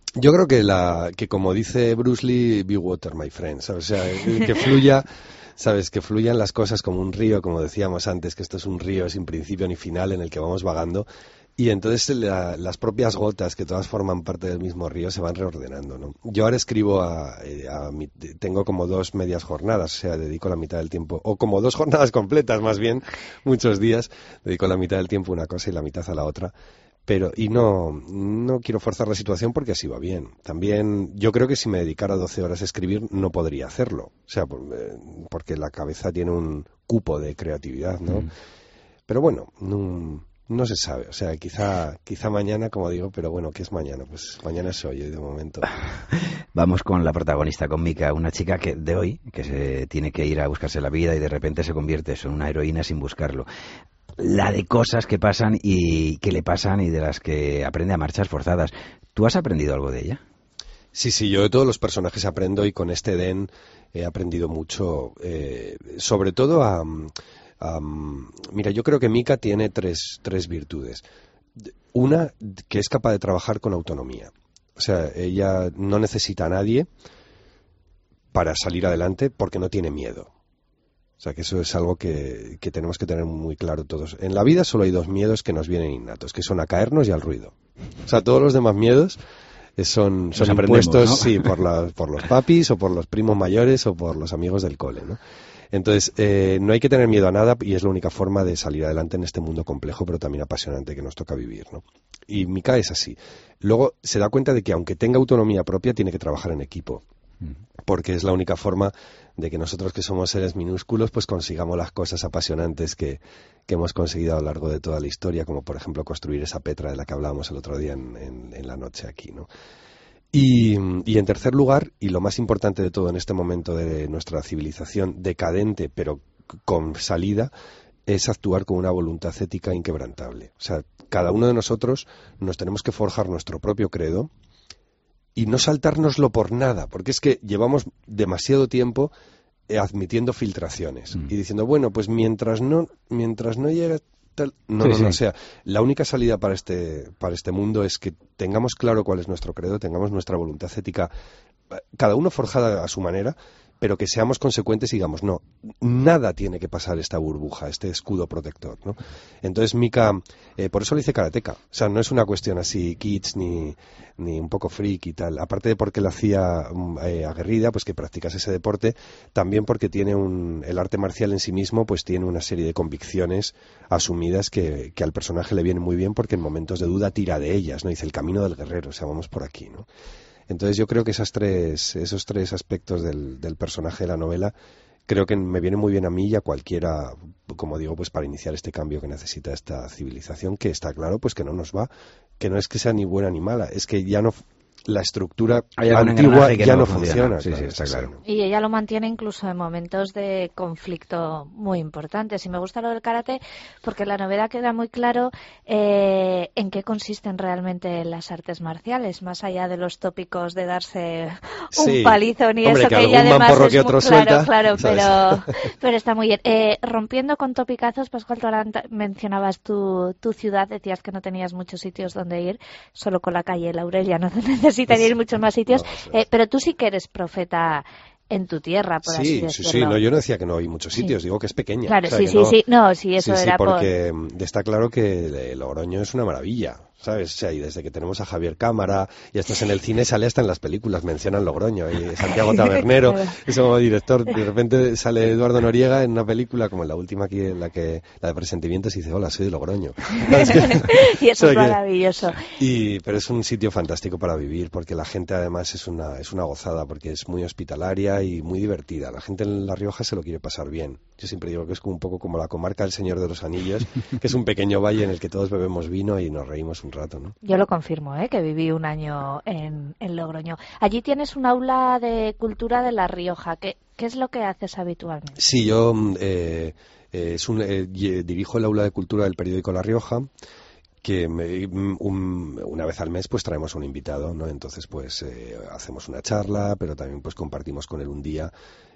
[SPEAKER 7] Yo creo que, la, que como dice Bruce Lee, be water, my friend, ¿sabes? O sea, que fluya, ¿sabes? Que fluyan las cosas como un río, como decíamos antes, que esto es un río sin principio ni final en el que vamos vagando. Y entonces la, las propias gotas, que todas forman parte del mismo río, se van reordenando, ¿no? Yo ahora escribo a, a, a mi, tengo como dos medias jornadas, o sea, dedico la mitad del tiempo, o como dos jornadas completas más bien, muchos días, dedico la mitad del tiempo a una cosa y la mitad a la otra. Pero, y no, no quiero forzar la situación porque así va bien. También, yo creo que si me dedicara doce horas a escribir, no podría hacerlo. O sea, porque la cabeza tiene un cupo de creatividad, ¿no? Mm. Pero bueno, no, no se sabe. O sea, quizá, quizá mañana, como digo, pero bueno, ¿qué es mañana? Pues mañana es hoy, de momento.
[SPEAKER 3] Vamos con la protagonista, con Mika, una chica que de hoy, que se tiene que ir a buscarse la vida y de repente se convierte en una heroína sin buscarlo. La de cosas que pasan y que le pasan y de las que aprende a marchas forzadas. ¿Tú has aprendido algo de ella?
[SPEAKER 7] Sí, sí, yo de todos los personajes aprendo y con este Den he aprendido mucho, eh, sobre todo a, a... Mira, yo creo que Mika tiene tres, tres virtudes. Una, que es capaz de trabajar con autonomía. O sea, ella no necesita a nadie para salir adelante porque no tiene miedo. O sea, que eso es algo que, que tenemos que tener muy claro todos. En la vida solo hay dos miedos que nos vienen innatos, que son a caernos y al ruido. O sea, todos los demás miedos son, son impuestos, ¿no? Sí, por, la, por los papis o por los primos mayores o por los amigos del cole, ¿no? Entonces, eh, no hay que tener miedo a nada y es la única forma de salir adelante en este mundo complejo, pero también apasionante que nos toca vivir, ¿no? Y Mika es así. Luego se da cuenta de que aunque tenga autonomía propia, tiene que trabajar en equipo. Porque es la única forma de que nosotros, que somos seres minúsculos, pues consigamos las cosas apasionantes que, que hemos conseguido a lo largo de toda la historia, como por ejemplo construir esa Petra de la que hablábamos el otro día en, en, en la noche aquí, ¿no? Y, y en tercer lugar, y lo más importante de todo en este momento de nuestra civilización decadente, pero con salida, es actuar con una voluntad ética inquebrantable. O sea, cada uno de nosotros nos tenemos que forjar nuestro propio credo y no saltárnoslo por nada, porque es que llevamos demasiado tiempo eh, admitiendo filtraciones mm. y diciendo, bueno, pues mientras no mientras no llegue tal... No, sí, no, no, sí. O sea, la única salida para este, para este mundo es que tengamos claro cuál es nuestro credo, tengamos nuestra voluntad ética, cada uno forjada a su manera, pero que seamos consecuentes y digamos, no, nada tiene que pasar esta burbuja, este escudo protector, ¿no? Entonces Mika, eh, por eso le hice karateka. O sea, no es una cuestión así kids ni, ni un poco freak y tal. Aparte de porque la hacía eh, aguerrida, pues que practicas ese deporte, también porque tiene un, el arte marcial en sí mismo, pues tiene una serie de convicciones asumidas que, que al personaje le vienen muy bien porque en momentos de duda tira de ellas, ¿no? Dice el camino del guerrero, o sea, vamos por aquí, ¿no? Entonces yo creo que esas tres, esos tres aspectos del, del personaje de la novela creo que me vienen muy bien a mí y a cualquiera, como digo, pues para iniciar este cambio que necesita esta civilización, que está claro pues que no nos va, que no es que sea ni buena ni mala, es que ya no... la estructura antigua ya no, no funciona. funciona
[SPEAKER 3] sí,
[SPEAKER 7] claro,
[SPEAKER 3] sí, está claro.
[SPEAKER 6] Y ella lo mantiene incluso en momentos de conflicto muy importantes. Y me gusta lo del karate porque la novela queda muy claro eh, en qué consisten realmente las artes marciales, más allá de los tópicos de darse un
[SPEAKER 7] sí.
[SPEAKER 6] palizón y
[SPEAKER 7] Hombre,
[SPEAKER 6] eso
[SPEAKER 7] que,
[SPEAKER 6] que ella además
[SPEAKER 7] que
[SPEAKER 6] es
[SPEAKER 7] otro
[SPEAKER 6] muy,
[SPEAKER 7] suelta,
[SPEAKER 6] claro, claro, pero, pero está muy bien. Eh, rompiendo con topicazos, Pascual Torán, mencionabas tu, tu ciudad, decías que no tenías muchos sitios donde ir, solo con la calle Laurelia no necesitas necesitan ir muchos más sitios, no, eh, pero tú sí que eres profeta en tu tierra, por
[SPEAKER 7] sí,
[SPEAKER 6] así decirlo.
[SPEAKER 7] Sí, sí, no, yo no decía que no hay muchos sitios, sí. Digo que es pequeña.
[SPEAKER 6] Claro,
[SPEAKER 7] o sea,
[SPEAKER 6] sí, sí,
[SPEAKER 7] no,
[SPEAKER 6] sí, no, sí, eso
[SPEAKER 7] sí,
[SPEAKER 6] era
[SPEAKER 7] sí, porque
[SPEAKER 6] por...
[SPEAKER 7] está claro que Logroño es una maravilla, ¿sabes? O sea, y desde que tenemos a Javier Cámara, y estás en el cine, sale hasta en las películas, mencionan Logroño, y Santiago Tabernero, es como director, de repente sale Eduardo Noriega en una película, como en la última aquí, en la que, la de Presentimientos, y dice, hola, soy de Logroño.
[SPEAKER 6] Y eso
[SPEAKER 7] o sea,
[SPEAKER 6] es maravilloso.
[SPEAKER 7] Que, y, pero es un sitio fantástico para vivir, porque la gente además es una, es una gozada, porque es muy hospitalaria y muy divertida. La gente en La Rioja se lo quiere pasar bien. Yo siempre digo que es como un poco como la comarca del Señor de los Anillos, que es un pequeño valle en el que todos bebemos vino y nos reímos un rato, ¿no?
[SPEAKER 6] Yo lo confirmo, ¿eh? Que viví un año en, en Logroño. Allí tienes un aula de cultura de La Rioja. ¿Qué, qué es lo que haces habitualmente?
[SPEAKER 7] Sí, yo eh, eh, es un, eh, dirijo el aula de cultura del periódico La Rioja, que me, un, una vez al mes pues traemos un invitado, ¿no? Entonces pues eh, hacemos una charla, pero también pues compartimos con él un día.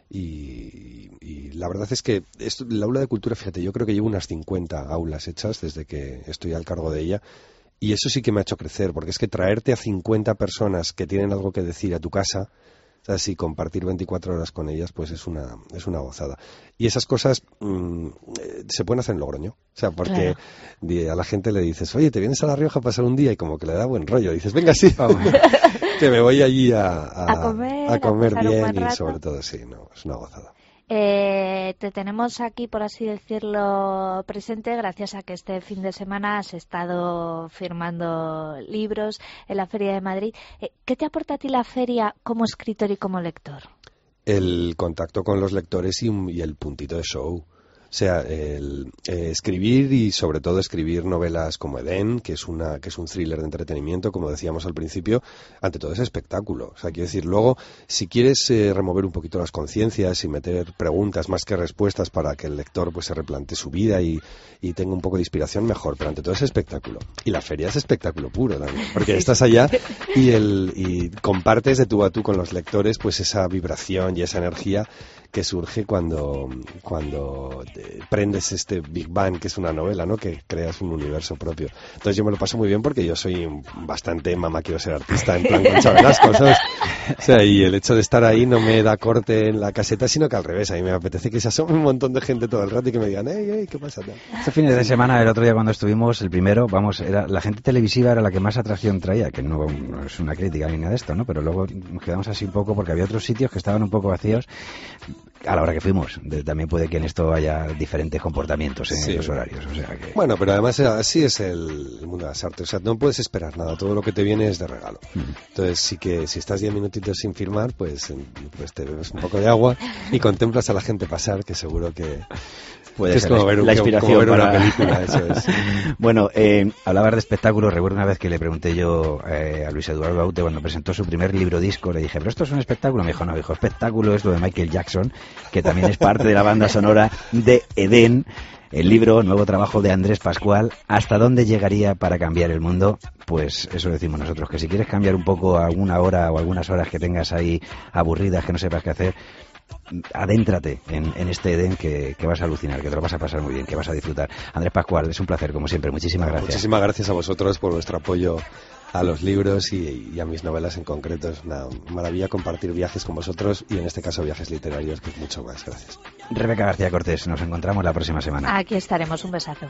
[SPEAKER 7] Y, y la verdad es que esto, el aula de cultura, fíjate, yo creo que llevo unas cincuenta aulas hechas desde que estoy al cargo de ella Y eso sí que me ha hecho crecer, porque es que traerte a cincuenta personas que tienen algo que decir a tu casa, o sea, si compartir veinticuatro horas con ellas, pues es una es una gozada. Y esas cosas mmm, eh, se pueden hacer en Logroño. O sea, porque claro. a la gente le dices, oye, ¿te vienes a La Rioja a pasar un día? Y como que le da buen rollo. Dices, venga, sí, vamos. Que me voy allí a, a,
[SPEAKER 6] a comer,
[SPEAKER 7] a comer
[SPEAKER 6] a
[SPEAKER 7] bien y sobre todo, sí, no, es una gozada.
[SPEAKER 6] Eh, te tenemos aquí, por así decirlo, presente gracias a que este fin de semana has estado firmando libros en la Feria de Madrid. Eh, ¿Qué te aporta a ti la feria como escritor y como lector?
[SPEAKER 7] El contacto con los lectores y, un, y el puntito de show. O sea, el, eh, escribir y sobre todo escribir novelas como Edén, que es una que es un thriller de entretenimiento, como decíamos al principio, ante todo es espectáculo. O sea, quiero decir, luego, si quieres eh, remover un poquito las conciencias y meter preguntas más que respuestas para que el lector pues se replantee su vida y, y tenga un poco de inspiración, mejor. Pero ante todo es espectáculo. Y la feria es espectáculo puro también, porque estás allá y, el, y compartes de tú a tú con los lectores pues esa vibración y esa energía que surge cuando, cuando prendes este Big Bang, que es una novela, ¿no? Que creas un universo propio. Entonces yo me lo paso muy bien porque yo soy bastante mamá, quiero ser artista, en plan Concha Velasco, ¿sabes? O sea, y el hecho de estar ahí no me da corte en la caseta, sino que al revés, a mí me apetece que se asome un montón de gente todo el rato y que me digan, hey, hey, ¿qué pasa?
[SPEAKER 3] Este fin de semana, el otro día cuando estuvimos, el primero, vamos, era la gente televisiva era la que más atracción traía, que no, no es una crítica ni nada de esto, ¿no? Pero luego nos quedamos así un poco porque había otros sitios que estaban un poco vacíos. A la hora que fuimos, de, también puede que en esto haya diferentes comportamientos en sí. los horarios. O sea que...
[SPEAKER 7] Bueno, pero además así es el, el mundo de las artes. O sea, no puedes esperar nada, todo lo que te viene es de regalo. Mm. Entonces, sí que si estás diez minutitos sin firmar, pues, pues te bebes un poco de agua y contemplas a la gente pasar, que seguro que...
[SPEAKER 3] Puede
[SPEAKER 7] que
[SPEAKER 3] ser
[SPEAKER 7] es como ver, un,
[SPEAKER 3] la inspiración
[SPEAKER 7] como ver
[SPEAKER 3] para...
[SPEAKER 7] una película, eso es.
[SPEAKER 3] Bueno, eh, hablabas de espectáculos. Recuerdo una vez que le pregunté yo eh, a Luis Eduardo Aute cuando presentó su primer libro disco, le dije, ¿pero esto es un espectáculo? Me dijo, no, dijo, espectáculo es lo de Michael Jackson, que también es parte de la banda sonora de Edén. El libro, nuevo trabajo de Andrés Pascual, ¿hasta dónde llegaría para cambiar el mundo? Pues eso decimos nosotros, que si quieres cambiar un poco alguna hora o algunas horas que tengas ahí aburridas, que no sepas qué hacer, adéntrate en, en este Edén que, que vas a alucinar, que te lo vas a pasar muy bien, que vas a disfrutar. Andrés Pascual, es un placer, como siempre. Muchísimas gracias.
[SPEAKER 7] Muchísimas gracias a vosotros por vuestro apoyo a los libros y, y a mis novelas en concreto. Es una maravilla compartir viajes con vosotros y en este caso viajes literarios, que es mucho más. Gracias.
[SPEAKER 3] Rebeca García Cortés, nos encontramos la próxima semana.
[SPEAKER 6] Aquí estaremos, un besazo.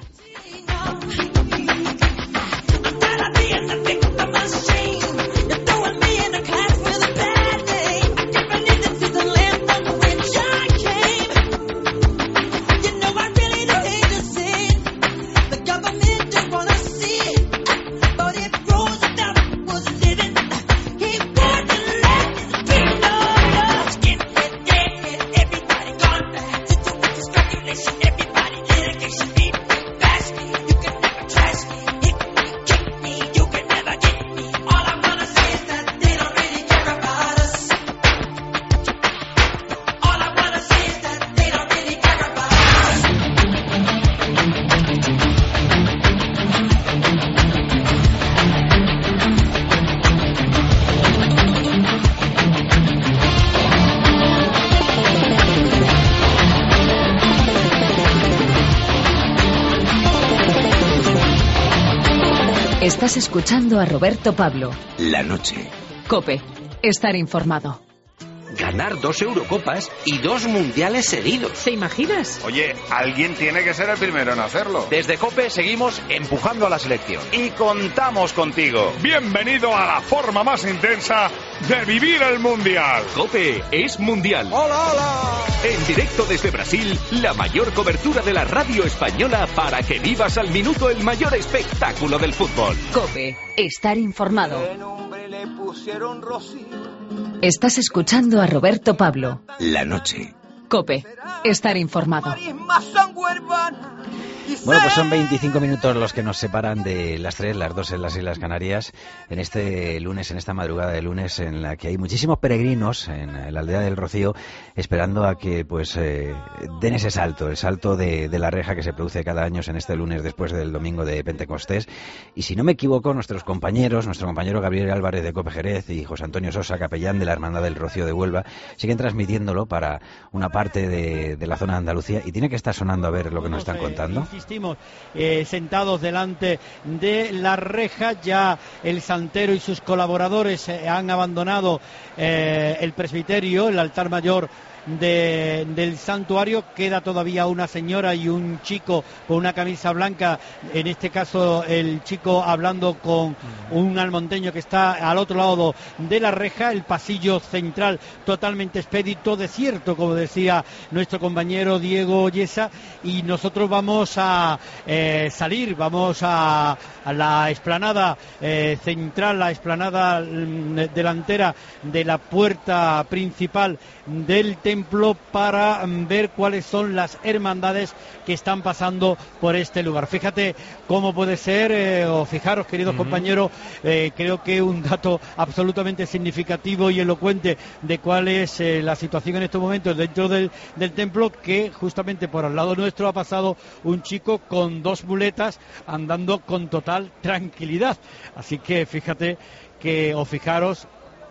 [SPEAKER 1] Estás escuchando a Roberto Pablo.
[SPEAKER 8] La noche.
[SPEAKER 1] COPE. Estar informado.
[SPEAKER 8] Ganar dos Eurocopas y dos mundiales seguidos.
[SPEAKER 1] ¿Te imaginas?
[SPEAKER 9] Oye, alguien tiene que ser el primero en hacerlo.
[SPEAKER 10] Desde COPE seguimos empujando a la selección.
[SPEAKER 9] Y contamos contigo.
[SPEAKER 11] Bienvenido a la forma más intensa de vivir el mundial.
[SPEAKER 12] COPE es mundial.
[SPEAKER 11] ¡Hola, hola!
[SPEAKER 12] En directo desde Brasil, la mayor cobertura de la radio española para que vivas al minuto el mayor espectáculo del fútbol.
[SPEAKER 1] COPE. Estar informado.
[SPEAKER 2] ¿Qué nombre le pusieron Rocío?
[SPEAKER 1] Estás escuchando a Roberto Pablo.
[SPEAKER 8] La noche.
[SPEAKER 1] COPE. Estar informado.
[SPEAKER 3] Bueno, pues son veinticinco minutos los que nos separan de las tres, las dos en las Islas Canarias, en este lunes, en esta madrugada de lunes, en la que hay muchísimos peregrinos en la aldea del Rocío, esperando a que pues eh, den ese salto, el salto de, de la reja que se produce cada año en este lunes después del domingo de Pentecostés. Y si no me equivoco, nuestros compañeros, nuestro compañero Gabriel Álvarez de COPE Jerez y José Antonio Sosa, capellán de la Hermandad del Rocío de Huelva, siguen transmitiéndolo para una parte de, de la zona de Andalucía, y tiene que estar sonando a ver lo que nos están contando.
[SPEAKER 13] insistimos, eh, sentados delante de la reja. Ya el santero y sus colaboradores eh, han abandonado eh, el presbiterio, el altar mayor De, del santuario. Queda todavía una señora y un chico con una camisa blanca, en este caso el chico hablando con un almonteño que está al otro lado de la reja. El pasillo central totalmente expedito, desierto, como decía nuestro compañero Diego Yesa, y nosotros vamos a eh, salir, vamos a, a la explanada eh, central, la explanada mm, delantera de la puerta principal del templo, para ver cuáles son las hermandades que están pasando por este lugar. Fíjate cómo puede ser, eh, o fijaros, queridos uh-huh. compañeros, eh, creo que un dato absolutamente significativo y elocuente de cuál es eh, la situación en estos momentos dentro del, del templo, que justamente por al lado nuestro ha pasado un chico con dos muletas andando con total tranquilidad. Así que fíjate que, o fijaros,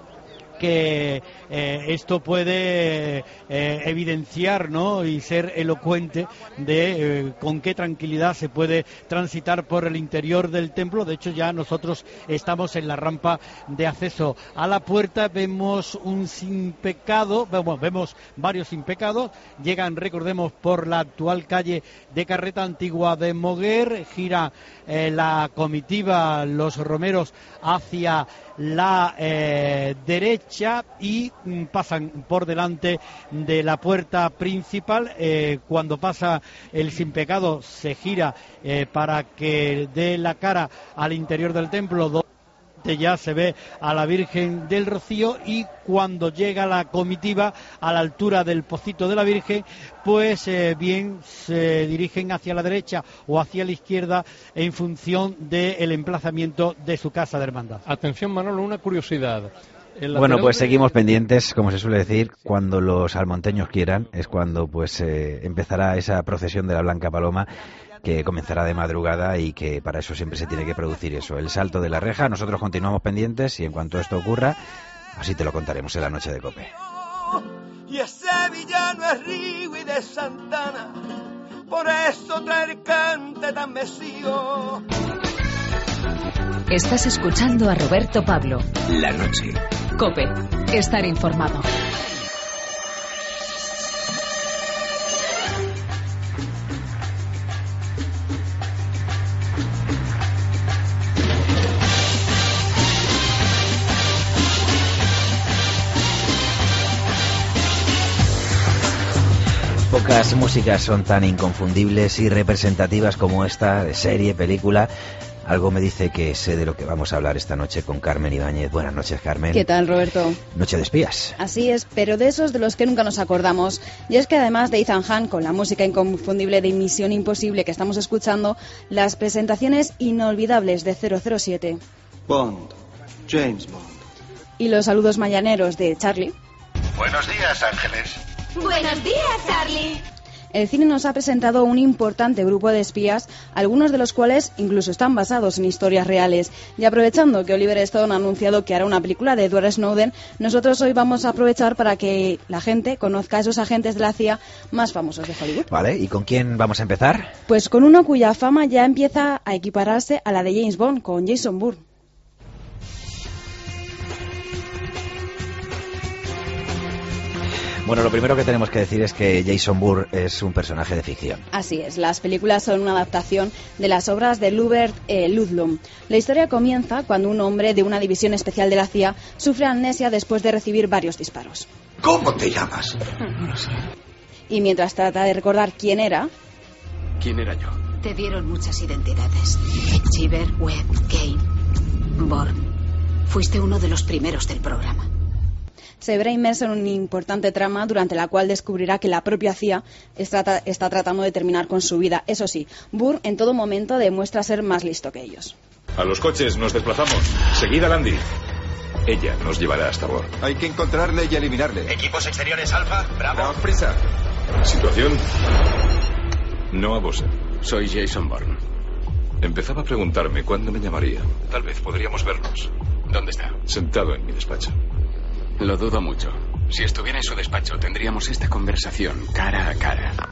[SPEAKER 13] que eh, esto puede eh, evidenciar, ¿no?, y ser elocuente de eh, con qué tranquilidad se puede transitar por el interior del templo. De hecho, ya nosotros estamos en la rampa de acceso a la puerta. Vemos un sin pecado, bueno, vemos varios sin pecados. Llegan, recordemos, por la actual calle de Carreta Antigua de Moguer. Gira eh, la comitiva, los romeros, hacia la eh, derecha y mm, pasan por delante de la puerta principal. Eh, cuando pasa el sin pecado se gira eh, para que dé la cara al interior del templo, donde ya se ve a la Virgen del Rocío, y cuando llega la comitiva a la altura del Pocito de la Virgen, pues eh, bien se dirigen hacia la derecha o hacia la izquierda en función del emplazamiento de su casa de hermandad.
[SPEAKER 14] Atención, Manolo, una curiosidad.
[SPEAKER 3] Bueno, pues de... seguimos pendientes, como se suele decir, cuando los almonteños quieran, es cuando pues eh, empezará esa procesión de la Blanca Paloma, que comenzará de madrugada y que para eso siempre se tiene que producir eso, el salto de la reja. Nosotros continuamos pendientes y en cuanto esto ocurra, así te lo contaremos en la noche de COPE.
[SPEAKER 2] Y ese villano es Rigo y de Santana, por eso trae el cante tan mesío.
[SPEAKER 1] Estás escuchando a Roberto Pablo.
[SPEAKER 12] La noche.
[SPEAKER 1] COPE. Estar informado.
[SPEAKER 3] Pocas músicas son tan inconfundibles y representativas como esta, de serie, película. Algo me dice que sé de lo que vamos a hablar esta noche con Carmen Ibáñez. Buenas noches, Carmen.
[SPEAKER 15] ¿Qué tal, Roberto?
[SPEAKER 3] Noche de espías.
[SPEAKER 15] Así es, pero de esos de los que nunca nos acordamos. Y es que además de Ethan Hunt, con la música inconfundible de Misión Imposible que estamos escuchando, las presentaciones inolvidables de cero cero siete.
[SPEAKER 16] Bond. James Bond.
[SPEAKER 15] Y los saludos mañaneros de Charlie.
[SPEAKER 9] Buenos días, Ángeles.
[SPEAKER 5] Buenos días, Charlie.
[SPEAKER 15] El cine nos ha presentado un importante grupo de espías, algunos de los cuales incluso están basados en historias reales. Y aprovechando que Oliver Stone ha anunciado que hará una película de Edward Snowden, nosotros hoy vamos a aprovechar para que la gente conozca a esos agentes de la C I A más famosos de Hollywood.
[SPEAKER 3] Vale, ¿y con quién vamos a empezar?
[SPEAKER 15] Pues con uno cuya fama ya empieza a equipararse a la de James Bond, con Jason Bourne.
[SPEAKER 3] Bueno, lo primero que tenemos que decir es que Jason Bourne es un personaje de ficción.
[SPEAKER 15] Así es, las películas son una adaptación de las obras de Hubert eh, Ludlum. La historia comienza cuando un hombre de una división especial de la C I A sufre amnesia después de recibir varios disparos.
[SPEAKER 16] ¿Cómo te llamas?
[SPEAKER 15] No lo sé. Y mientras trata de recordar quién era...
[SPEAKER 16] ¿Quién era yo?
[SPEAKER 17] Te dieron muchas identidades. Chiver, Webb, Kane, Bourne. Fuiste uno de los primeros del programa.
[SPEAKER 15] Se verá inmerso en una importante trama durante la cual descubrirá que la propia C I A está, está tratando de terminar con su vida. Eso sí, Bourne en todo momento demuestra ser más listo que ellos.
[SPEAKER 18] A los coches, nos desplazamos. Seguid a Landy. Ella nos llevará hasta Bourne.
[SPEAKER 16] Hay que encontrarle y eliminarle.
[SPEAKER 8] Equipos exteriores, Alfa, Bravo.
[SPEAKER 16] Daos prisa.
[SPEAKER 18] Situación. No a vos.
[SPEAKER 8] Soy Jason Bourne.
[SPEAKER 18] Empezaba a preguntarme cuándo me llamaría. Tal vez podríamos vernos.
[SPEAKER 8] ¿Dónde está?
[SPEAKER 18] Sentado en mi despacho.
[SPEAKER 8] Lo dudo mucho. Si estuviera en su despacho, tendríamos esta conversación cara a cara.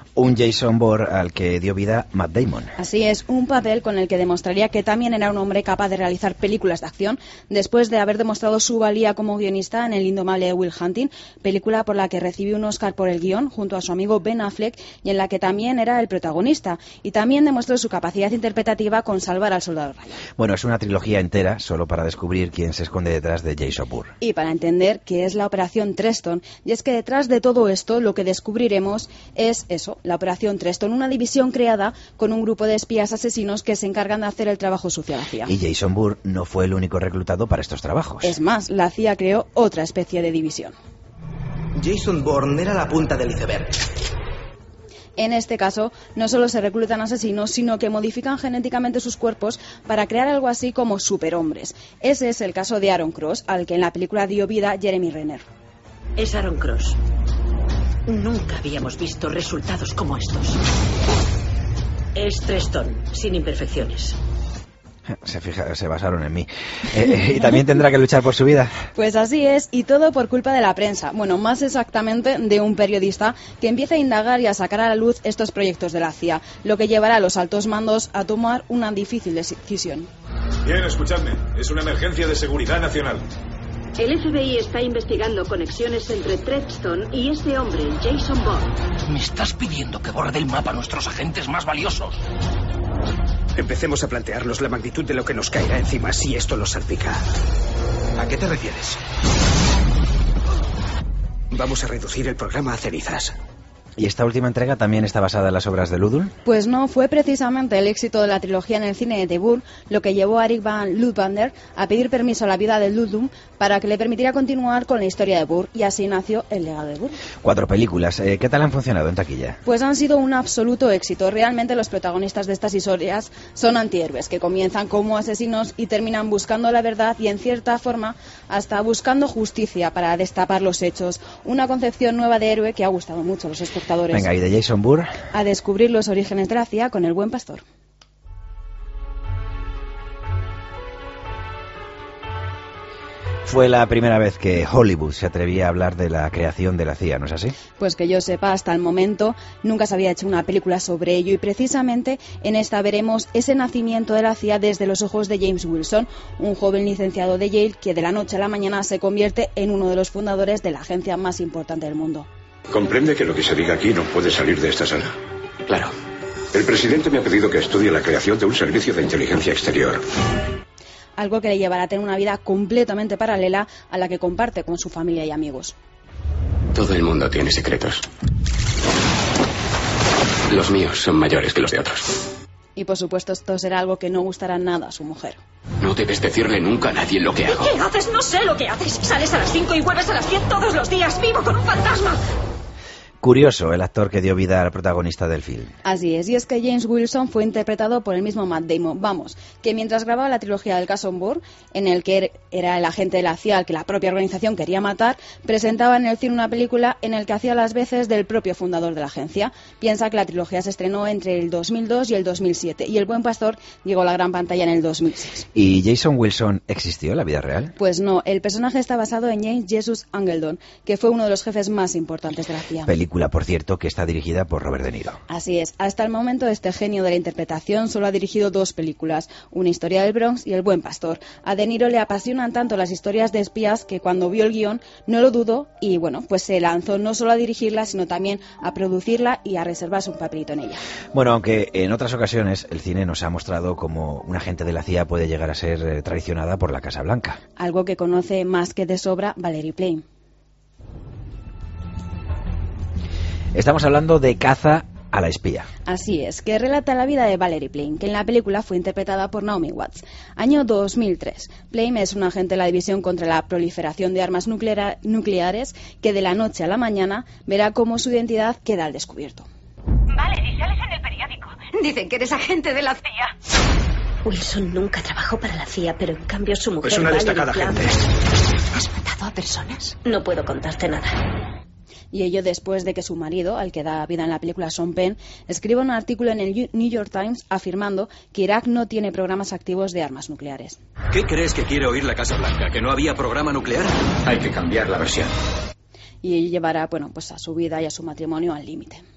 [SPEAKER 3] Un Jason Bourne al que dio vida Matt Damon.
[SPEAKER 15] Así es, un papel con el que demostraría que también era un hombre capaz de realizar películas de acción después de haber demostrado su valía como guionista en El indomable Will Hunting, película por la que recibió un Oscar por el guión junto a su amigo Ben Affleck y en la que también era el protagonista. Y también demostró su capacidad interpretativa con Salvar al soldado Ryan.
[SPEAKER 3] Bueno, es una trilogía entera solo para descubrir quién se esconde detrás de Jason Bourne.
[SPEAKER 15] Y para entender qué es la Operación Treston. Y es que detrás de todo esto lo que descubriremos es eso, la Operación Treston, una división creada con un grupo de espías asesinos que se encargan de hacer el trabajo sucio a la C I A.
[SPEAKER 3] Y Jason Bourne no fue el único reclutado para estos trabajos.
[SPEAKER 15] Es más, la C I A creó otra especie de división.
[SPEAKER 19] Jason Bourne era la punta del iceberg.
[SPEAKER 15] En este caso, no solo se reclutan asesinos, sino que modifican genéticamente sus cuerpos para crear algo así como superhombres. Ese es el caso de Aaron Cross, al que en la película dio vida Jeremy Renner.
[SPEAKER 20] Es Aaron Cross. Nunca habíamos visto resultados como estos. Es Treston, sin imperfecciones.
[SPEAKER 3] Se, fija, se basaron en mí. Eh, ¿Y también tendrá que luchar por su vida?
[SPEAKER 15] Pues así es, y todo por culpa de la prensa. Bueno, más exactamente de un periodista que empieza a indagar y a sacar a la luz estos proyectos de la C I A, lo que llevará a los altos mandos a tomar una difícil decisión.
[SPEAKER 18] Bien, escuchadme. Es una emergencia de seguridad nacional.
[SPEAKER 21] El F B I está investigando conexiones entre Treston y este hombre, Jason Bourne.
[SPEAKER 8] ¿Me estás pidiendo que borre del mapa a nuestros agentes más valiosos?
[SPEAKER 19] Empecemos a plantearnos la magnitud de lo que nos caerá encima si esto los salpica. ¿A qué te refieres? Vamos a reducir el programa a cenizas.
[SPEAKER 3] ¿Y esta última entrega también está basada en las obras de Ludlum?
[SPEAKER 15] Pues no, fue precisamente el éxito de la trilogía en el cine de Bourne lo que llevó a Eric Van Ludvander a pedir permiso a la viuda de Ludlum para que le permitiera continuar con la historia de Bourne, y así nació El legado de Bourne.
[SPEAKER 3] Cuatro películas. Eh, ¿Qué tal han funcionado en taquilla?
[SPEAKER 15] Pues han sido un absoluto éxito. Realmente los protagonistas de estas historias son antihéroes, que comienzan como asesinos y terminan buscando la verdad y, en cierta forma, hasta buscando justicia para destapar los hechos. Una concepción nueva de héroe que ha gustado mucho a los espectadores.
[SPEAKER 3] Venga, ¿y de Jason Bourne?
[SPEAKER 15] A descubrir los orígenes de la C I A con El buen pastor.
[SPEAKER 3] Fue la primera vez que Hollywood se atrevía a hablar de la creación de la C I A, ¿no es así?
[SPEAKER 15] Pues que yo sepa, hasta el momento nunca se había hecho una película sobre ello, y precisamente en esta veremos ese nacimiento de la C I A desde los ojos de James Wilson, un joven licenciado de Yale que de la noche a la mañana se convierte en uno de los fundadores de la agencia más importante del mundo.
[SPEAKER 9] Comprende que lo que se diga aquí no puede salir de esta sala.
[SPEAKER 19] Claro.
[SPEAKER 9] El presidente me ha pedido que estudie la creación de un servicio de inteligencia exterior.
[SPEAKER 15] Algo que le llevará a tener una vida completamente paralela a la que comparte con su familia y amigos.
[SPEAKER 22] Todo el mundo tiene secretos. Los míos son mayores que los de otros.
[SPEAKER 15] Y por supuesto esto será algo que no gustará nada a su mujer.
[SPEAKER 22] No debes decirle nunca a nadie lo que hago.
[SPEAKER 20] ¿Qué haces? No sé lo que haces. Sales a las cinco y vuelves a las diez todos los días. Vivo con un fantasma.
[SPEAKER 3] Curioso el actor que dio vida al protagonista del film.
[SPEAKER 15] Así es, y es que James Wilson fue interpretado por el mismo Matt Damon. Vamos, que mientras grababa la trilogía del caso Bourne, en el que era el agente de la C I A al que la propia organización quería matar, presentaba en el cine una película en el que hacía las veces del propio fundador de la agencia. Piensa que la trilogía se estrenó entre el dos mil dos y el dos mil siete, y El buen pastor llegó a la gran pantalla en el dos mil seis.
[SPEAKER 3] ¿Y Jason Wilson existió en la vida real?
[SPEAKER 15] Pues no, el personaje está basado en James Jesus Angleton, que fue uno de los jefes más importantes de la C I A.
[SPEAKER 3] Película, por cierto, que está dirigida por Robert De Niro.
[SPEAKER 15] Así es. Hasta el momento este genio de la interpretación solo ha dirigido dos películas, Una historia del Bronx y El buen pastor. A De Niro le apasionan tanto las historias de espías que cuando vio el guión no lo dudó y bueno, pues se lanzó no solo a dirigirla, sino también a producirla y a reservarse un papelito en ella.
[SPEAKER 3] Bueno, aunque en otras ocasiones el cine nos ha mostrado cómo un agente de la C I A puede llegar a ser eh, traicionada por la Casa Blanca.
[SPEAKER 15] Algo que conoce más que de sobra Valerie Plame.
[SPEAKER 3] Estamos hablando de Caza a la espía.
[SPEAKER 15] Así es, que relata la vida de Valerie Plame, que en la película fue interpretada por Naomi Watts. Año dos mil tres. Plame es un agente de la División contra la Proliferación de Armas nuclear, Nucleares que de la noche a la mañana verá cómo su identidad queda al descubierto.
[SPEAKER 20] Valerie, sales en el periódico.
[SPEAKER 21] Dicen que eres agente de la C I A.
[SPEAKER 20] Wilson nunca trabajó para la C I A, pero en cambio su mujer...
[SPEAKER 19] Es una
[SPEAKER 20] Valerie
[SPEAKER 19] destacada
[SPEAKER 20] Plame...
[SPEAKER 19] gente.
[SPEAKER 21] ¿Has matado a personas?
[SPEAKER 20] No puedo contarte nada.
[SPEAKER 15] Y ello después de que su marido, al que da vida en la película Sean Penn, escriba un artículo en el New York Times afirmando que Irak no tiene programas activos de armas nucleares.
[SPEAKER 23] ¿Qué crees que quiere oír la Casa Blanca? ¿Que no había programa nuclear?
[SPEAKER 9] Hay que cambiar la versión.
[SPEAKER 15] Y ello llevará, bueno, pues a su vida y a su matrimonio al límite.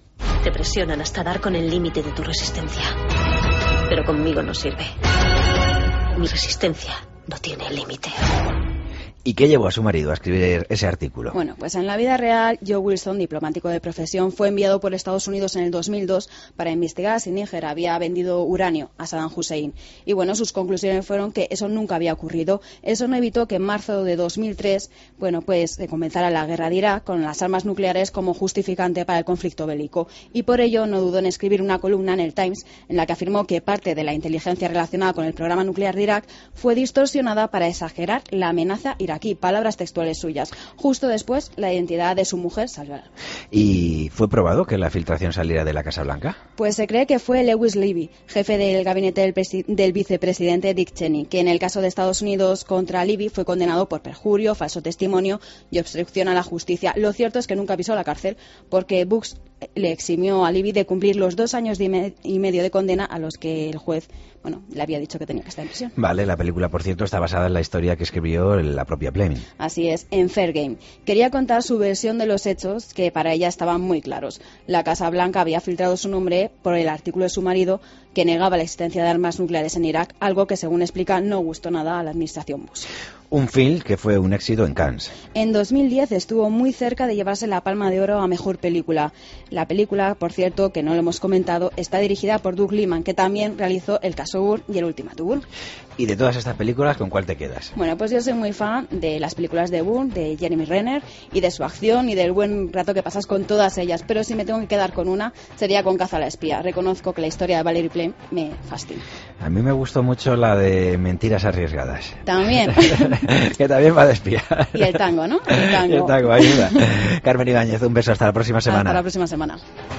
[SPEAKER 20] Te presionan hasta dar con el límite de tu resistencia. Pero conmigo no sirve. Mi resistencia no tiene límite.
[SPEAKER 3] ¿Y qué llevó a su marido a escribir ese artículo?
[SPEAKER 15] Bueno, pues en la vida real, Joe Wilson, diplomático de profesión, fue enviado por Estados Unidos en el dos mil dos para investigar si Níger había vendido uranio a Saddam Hussein. Y bueno, sus conclusiones fueron que eso nunca había ocurrido. Eso no evitó que en marzo de dos mil tres, bueno, pues se comenzara la guerra de Irak con las armas nucleares como justificante para el conflicto bélico. Y por ello no dudó en escribir una columna en el Times en la que afirmó que parte de la inteligencia relacionada con el programa nuclear de Irak fue distorsionada para exagerar la amenaza iraquí. Aquí, palabras textuales suyas. Justo después, la identidad de su mujer salió.
[SPEAKER 3] ¿Y fue probado que la filtración saliera de la Casa Blanca?
[SPEAKER 15] Pues se cree que fue Lewis Levy, jefe del gabinete del, presi- del vicepresidente Dick Cheney, que en el caso de Estados Unidos contra Levy fue condenado por perjurio, falso testimonio y obstrucción a la justicia. Lo cierto es que nunca pisó la cárcel porque Bush le eximió a Levy de cumplir los dos años y, me- y medio de condena a los que el juez, bueno, le había dicho que tenía que estar en prisión.
[SPEAKER 3] Vale, la película, por cierto, está basada en la historia que escribió la propia Fleming.
[SPEAKER 15] Así es, en Fair Game. Quería contar su versión de los hechos, que para ella estaban muy claros. La Casa Blanca había filtrado su nombre por el artículo de su marido que negaba la existencia de armas nucleares en Irak, algo que, según explica, no gustó nada a la administración Bush.
[SPEAKER 3] Un film que fue un éxito en Cannes.
[SPEAKER 15] En dos mil diez estuvo muy cerca de llevarse la Palma de Oro a Mejor Película. La película, por cierto, que no lo hemos comentado, está dirigida por Doug Liman, que también realizó El caso Ur y El Ultimátum Bourne.
[SPEAKER 3] ¿Y de todas estas películas, con cuál te quedas?
[SPEAKER 15] Bueno, pues yo soy muy fan de las películas de Bourne, de Jeremy Renner, y de su acción y del buen rato que pasas con todas ellas. Pero si me tengo que quedar con una, sería con Caza a la espía. Reconozco que la historia de Valerie Plame me fascina.
[SPEAKER 3] A mí me gustó mucho la de Mentiras arriesgadas.
[SPEAKER 15] También.
[SPEAKER 3] Que también va de espía.
[SPEAKER 15] Y el tango, ¿no? El tango.
[SPEAKER 3] El tango, ayuda. Carmen Ibáñez, un beso, hasta la próxima semana.
[SPEAKER 15] Hasta la próxima semana.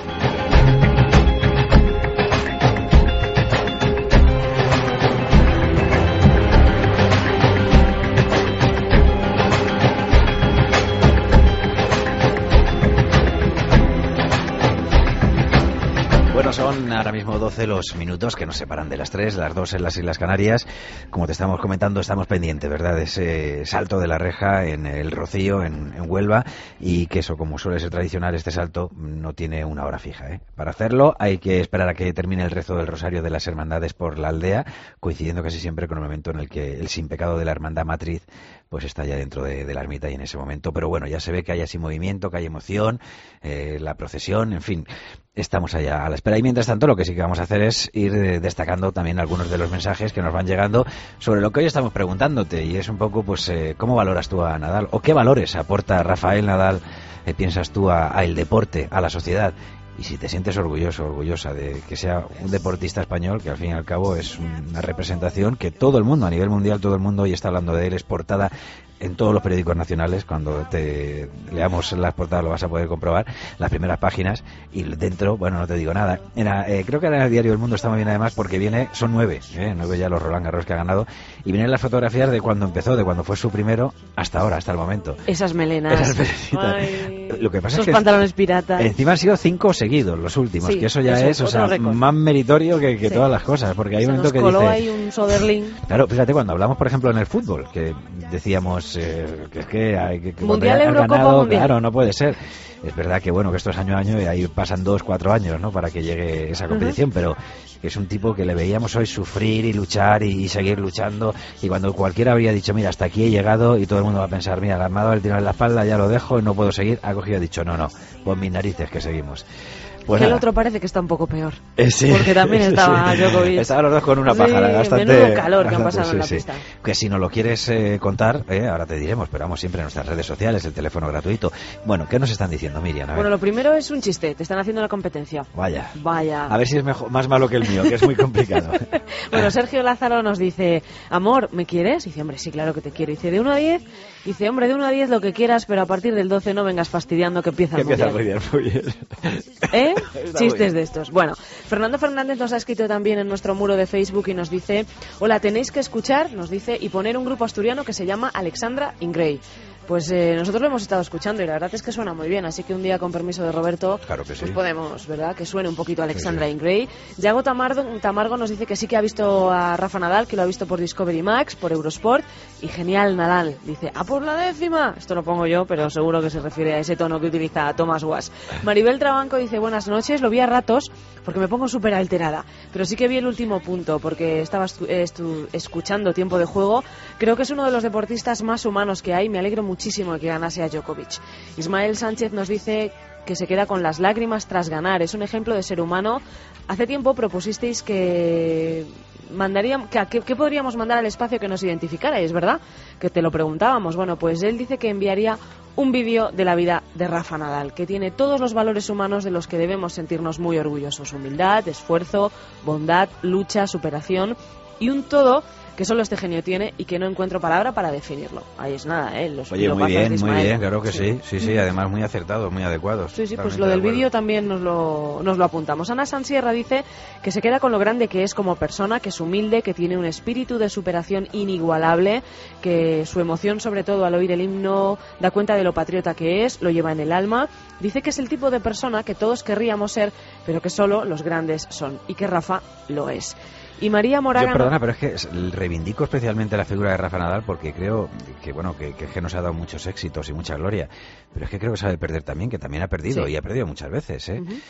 [SPEAKER 3] Bueno, son ahora mismo doce los minutos que nos separan de las tres, las dos en las Islas Canarias. Como te estamos comentando, estamos pendientes, ¿verdad?, de ese salto de la reja en el Rocío, en, en Huelva, y que eso, como suele ser tradicional, este salto no tiene una hora fija, ¿eh? Para hacerlo hay que esperar a que termine el rezo del Rosario de las Hermandades por la aldea, coincidiendo casi siempre con el momento en el que el sin pecado de la Hermandad Matriz pues está ya dentro de, de la ermita y en ese momento. Pero bueno, ya se ve que hay así movimiento, que hay emoción, eh, la procesión, en fin, estamos allá a la espera. Y mientras tanto, lo que sí que vamos a hacer es ir eh, destacando también algunos de los mensajes que nos van llegando sobre lo que hoy estamos preguntándote, y es un poco, pues, eh, ¿cómo valoras tú a Nadal? ¿O qué valores aporta Rafael Nadal, eh, piensas tú, a, a el deporte, a la sociedad? Y si te sientes orgulloso, orgullosa de que sea un deportista español, que al fin y al cabo es una representación que todo el mundo, a nivel mundial, todo el mundo hoy está hablando de él, es portada en todos los periódicos nacionales. Cuando te leamos las portadas lo vas a poder comprobar, las primeras páginas, y dentro, bueno, no te digo nada. Era, eh, creo que en el diario El Mundo está muy bien, además, porque viene, son nueve, eh, nueve ya los Roland Garros que ha ganado, y vienen las fotografías de cuando empezó, de cuando fue su primero, hasta ahora, hasta el momento.
[SPEAKER 4] Esas melenas.
[SPEAKER 3] Esas melenitas. Lo que pasa
[SPEAKER 4] Esos
[SPEAKER 3] es que
[SPEAKER 4] pantalones piratas.
[SPEAKER 3] Encima han sido cinco seguidos los últimos,
[SPEAKER 4] Sí,
[SPEAKER 3] que eso ya
[SPEAKER 4] eso,
[SPEAKER 3] es, o sea,
[SPEAKER 4] récord.
[SPEAKER 3] más meritorio que, que
[SPEAKER 4] Sí.
[SPEAKER 3] todas las cosas, porque hay
[SPEAKER 4] Se
[SPEAKER 3] un momento
[SPEAKER 4] nos
[SPEAKER 3] que
[SPEAKER 4] coló
[SPEAKER 3] dice...
[SPEAKER 4] ahí un Soderling.
[SPEAKER 3] Claro, fíjate, cuando hablamos, por ejemplo, en el fútbol, que decíamos eh, que es que hay que... que
[SPEAKER 4] Mundial,
[SPEAKER 3] cuando has
[SPEAKER 4] Eurocopa,
[SPEAKER 3] ganado,
[SPEAKER 4] Mundial.
[SPEAKER 3] claro, no puede ser. Es verdad que, bueno, que esto es año a año y ahí pasan dos, cuatro años, ¿no?, para que llegue esa competición, uh-huh. pero que es un tipo que le veíamos hoy sufrir y luchar y, y seguir luchando, y cuando cualquiera habría dicho, mira, hasta aquí he llegado, y todo el mundo va a pensar, mira, la armado el tiro en la espalda, ya lo dejo y no puedo seguir, ha cogido y ha dicho, no, no, pues mis narices que seguimos. Pues
[SPEAKER 4] que
[SPEAKER 3] nada.
[SPEAKER 4] el otro parece que está un poco peor.
[SPEAKER 3] Eh, sí,
[SPEAKER 4] porque también estaba
[SPEAKER 3] sí.
[SPEAKER 4] Djokovic.
[SPEAKER 3] Estaban los dos con una
[SPEAKER 4] Sí,
[SPEAKER 3] pájara. Bastante,
[SPEAKER 4] menudo calor que han
[SPEAKER 3] bastante,
[SPEAKER 4] pasado
[SPEAKER 3] sí,
[SPEAKER 4] en la
[SPEAKER 3] sí.
[SPEAKER 4] pista.
[SPEAKER 3] Que si nos lo quieres eh, contar, eh, ahora te diremos, pero vamos siempre en nuestras redes sociales, el teléfono gratuito. Bueno, ¿qué nos están diciendo, Miriam? A ver.
[SPEAKER 4] Bueno, lo primero es un chiste. Te están haciendo la competencia.
[SPEAKER 3] Vaya.
[SPEAKER 4] Vaya.
[SPEAKER 3] A ver si es mejor, más malo que el mío, que es muy complicado.
[SPEAKER 4] Bueno, Sergio Lázaro nos dice, amor, ¿me quieres? Y dice, hombre, sí, claro que te quiero. Y dice, ¿de uno a diez? Dice, hombre, de uno a diez lo que quieras, pero a partir del doce no vengas fastidiando que empieza el
[SPEAKER 3] que empieza
[SPEAKER 4] mundial.
[SPEAKER 3] muy bien, muy bien.
[SPEAKER 4] ¿Eh?
[SPEAKER 3] Está
[SPEAKER 4] Chistes
[SPEAKER 3] muy bien.
[SPEAKER 4] de estos. Bueno, Fernando Fernández nos ha escrito también en nuestro muro de Facebook y nos dice, hola, tenéis que escuchar, nos dice, y poner un grupo asturiano que se llama Alexandra Ingrey. Pues eh, nosotros lo hemos estado escuchando y la verdad es que suena muy bien, así que un día con permiso de Roberto
[SPEAKER 3] claro que sí.
[SPEAKER 4] pues podemos, ¿verdad? Que suene un poquito Alexandra
[SPEAKER 3] sí, sí.
[SPEAKER 4] Ingray. Yago Tamargo, Tamargo nos dice que sí que ha visto a Rafa Nadal, que lo ha visto por Discovery Max, por Eurosport, y genial Nadal. Dice, ¡a por la décima! Esto lo pongo yo, pero seguro que se refiere a ese tono que utiliza Thomas Was. Maribel Trabanco dice, buenas noches, lo vi a ratos porque me pongo súper alterada, pero sí que vi el último punto porque estaba estu estu escuchando Tiempo de Juego. Creo que es uno de los deportistas más humanos que hay, me alegro muchísimo de que ganase a Djokovic. Ismael Sánchez nos dice que se queda con las lágrimas tras ganar, es un ejemplo de ser humano. Hace tiempo propusisteis que mandaríamos, que, que podríamos mandar al espacio que nos identificara, y es verdad que te lo preguntábamos. Bueno, pues él dice que enviaría un vídeo de la vida de Rafa Nadal, que tiene todos los valores humanos de los que debemos sentirnos muy orgullosos: humildad, esfuerzo, bondad, lucha, superación y un todo que solo este genio tiene y que no encuentro palabra para definirlo. Ahí es nada, ¿eh? Los
[SPEAKER 3] Oye, muy bien,
[SPEAKER 4] de
[SPEAKER 3] muy bien, claro que sí. Sí, sí, además muy acertados, muy adecuados.
[SPEAKER 4] Sí, sí, pues lo del vídeo también nos lo, nos lo apuntamos. Ana Sansierra dice que se queda con lo grande que es como persona, que es humilde, que tiene un espíritu de superación inigualable, que su emoción, sobre todo al oír el himno, da cuenta de lo patriota que es, lo lleva en el alma. Dice que es el tipo de persona que todos querríamos ser, pero que solo los grandes son, y que Rafa lo es. Y María Moraga...
[SPEAKER 3] Yo, perdona, pero es que reivindico especialmente la figura de Rafa Nadal porque creo que, bueno, que, que, que nos ha dado muchos éxitos y mucha gloria, pero es que creo que sabe perder también, que también ha perdido, sí. Y ha perdido muchas veces, ¿eh? Uh-huh.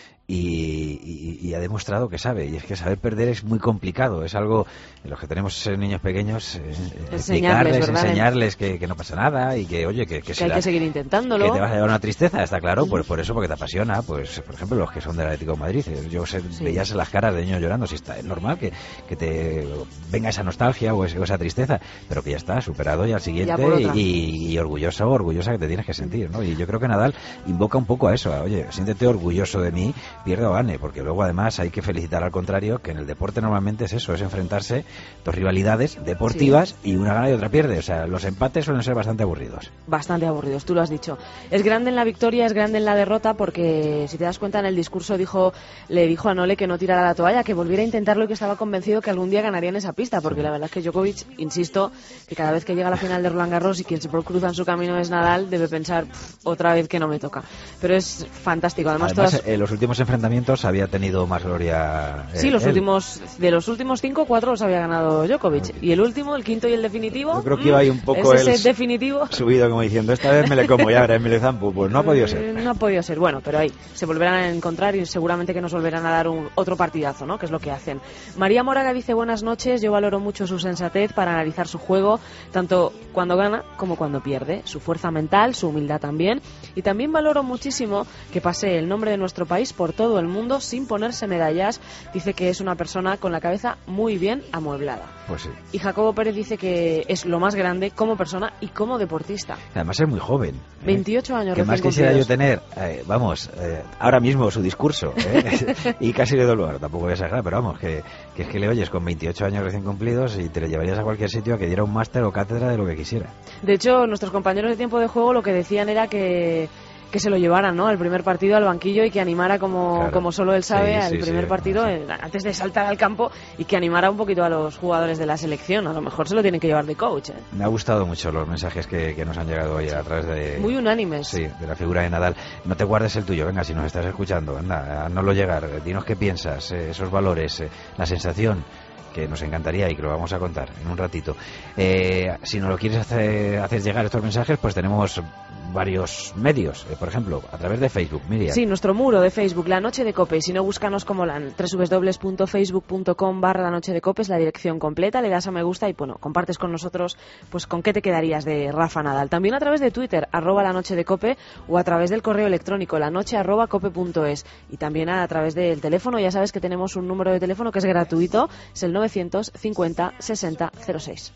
[SPEAKER 3] y, y, y ha demostrado que sabe, y es que saber perder es muy complicado, es algo, los que tenemos niños pequeños, eh,
[SPEAKER 4] enseñarles,
[SPEAKER 3] explicarles, enseñarles que, que no pasa nada y que, oye, que, que,
[SPEAKER 4] que
[SPEAKER 3] si
[SPEAKER 4] hay
[SPEAKER 3] la,
[SPEAKER 4] que seguir intentándolo.
[SPEAKER 3] Que te vas a llevar una tristeza, está claro, uh-huh. por, por eso, porque te apasiona, pues, por ejemplo, los que son del Atlético de Madrid, yo sé, sí. veías las caras de niños llorando, si está, es normal que, que te venga esa nostalgia o, ese, o esa tristeza, pero que ya está superado y al siguiente y, y orgulloso o orgullosa que te tienes que sentir, ¿no? Y yo creo que Nadal invoca un poco a eso, a, oye, siéntete orgulloso de mí, pierda o gane, porque luego además hay que felicitar al contrario, que en el deporte normalmente es eso, es enfrentarse dos rivalidades deportivas sí. y una gana y otra pierde, o sea, los empates suelen ser bastante aburridos.
[SPEAKER 4] Bastante aburridos, tú lo has dicho. Es grande en la victoria, es grande en la derrota, porque si te das cuenta en el discurso dijo, le dijo a Nole que no tirara la toalla, que volviera a intentarlo y que estaba convencido que algún día ganaría en esa pista, porque sí. la verdad es que Djokovic, insisto, que cada vez que llega a la final de Roland Garros y quien se cruza en su camino es Nadal, debe pensar otra vez que no me toca. Pero es fantástico. Además,
[SPEAKER 3] Además
[SPEAKER 4] todas...
[SPEAKER 3] en los últimos enfrentamientos había tenido más gloria. Eh,
[SPEAKER 4] sí, los
[SPEAKER 3] él.
[SPEAKER 4] últimos de los últimos cinco, cuatro los había ganado Djokovic. Okay. Y el último, el quinto y el definitivo.
[SPEAKER 3] Yo creo que iba ahí un poco
[SPEAKER 4] ese
[SPEAKER 3] el
[SPEAKER 4] definitivo
[SPEAKER 3] subido como diciendo, esta vez me le como ya, ahora me le zampo. Pues no ha podido ser.
[SPEAKER 4] No ha podido ser. Bueno, pero ahí se volverán a encontrar y seguramente que nos volverán a dar un, otro partidazo, ¿no? Que es lo que hacen. María Moraga dice, buenas noches, yo valoro mucho su sensatez para analizar su juego, tanto cuando gana como cuando pierde, su fuerza mental, su humildad también, y también valoro muchísimo que pase el nombre de nuestro país por todo el mundo sin ponerse medallas. Dice que es una persona con la cabeza muy bien amueblada.
[SPEAKER 3] Pues sí.
[SPEAKER 4] Y Jacobo Pérez dice que es lo más grande como persona y como deportista.
[SPEAKER 3] Además es muy joven. ¿eh?
[SPEAKER 4] veintiocho años.
[SPEAKER 3] Que más quisiera yo tener, eh, vamos, eh, ahora mismo su discurso, ¿eh? y casi le doy lugar, tampoco voy a exagerar, pero vamos, que, que es que le oyes con veintiocho años recién cumplidos y te le llevarías a cualquier sitio a que diera un máster o cátedra de lo que quisiera.
[SPEAKER 4] De hecho, nuestros compañeros de Tiempo de Juego lo que decían era que que se lo llevaran, ¿no?, al primer partido al banquillo y que animara como, claro. como solo él sabe, sí, al sí, primer sí, partido, sí. eh, antes de saltar al campo, y que animara un poquito a los jugadores de la selección. A lo mejor se lo tienen que llevar de coach, ¿eh?
[SPEAKER 3] Me ha gustado mucho los mensajes que, que nos han llegado hoy a través de...
[SPEAKER 4] Muy unánimes.
[SPEAKER 3] Sí, de la figura de Nadal. No te guardes el tuyo, venga, si nos estás escuchando, anda, no lo llegar, dinos qué piensas, eh, esos valores, eh, la sensación, que nos encantaría y que lo vamos a contar en un ratito. Eh, si nos lo quieres hacer, hacer llegar estos mensajes, pues tenemos varios medios, eh, por ejemplo, a través de Facebook, Miriam.
[SPEAKER 4] Sí, nuestro muro de Facebook, La Noche de Cope, y si no, búscanos como la doble u doble u doble u punto facebook punto com barra La Noche de Cope, es la dirección completa, le das a me gusta y, bueno, compartes con nosotros, pues, con qué te quedarías de Rafa Nadal. También a través de Twitter, arroba La Noche de Cope, o a través del correo electrónico, lanoche arroba cope punto es, y también a través del teléfono. Ya sabes que tenemos un número de teléfono que es gratuito, es el novecientos cincuenta sesenta cero seis.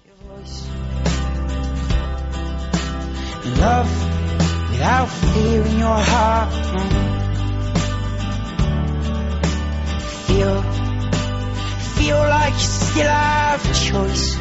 [SPEAKER 6] Love without fear in your heart. Feel, feel like you still have a choice.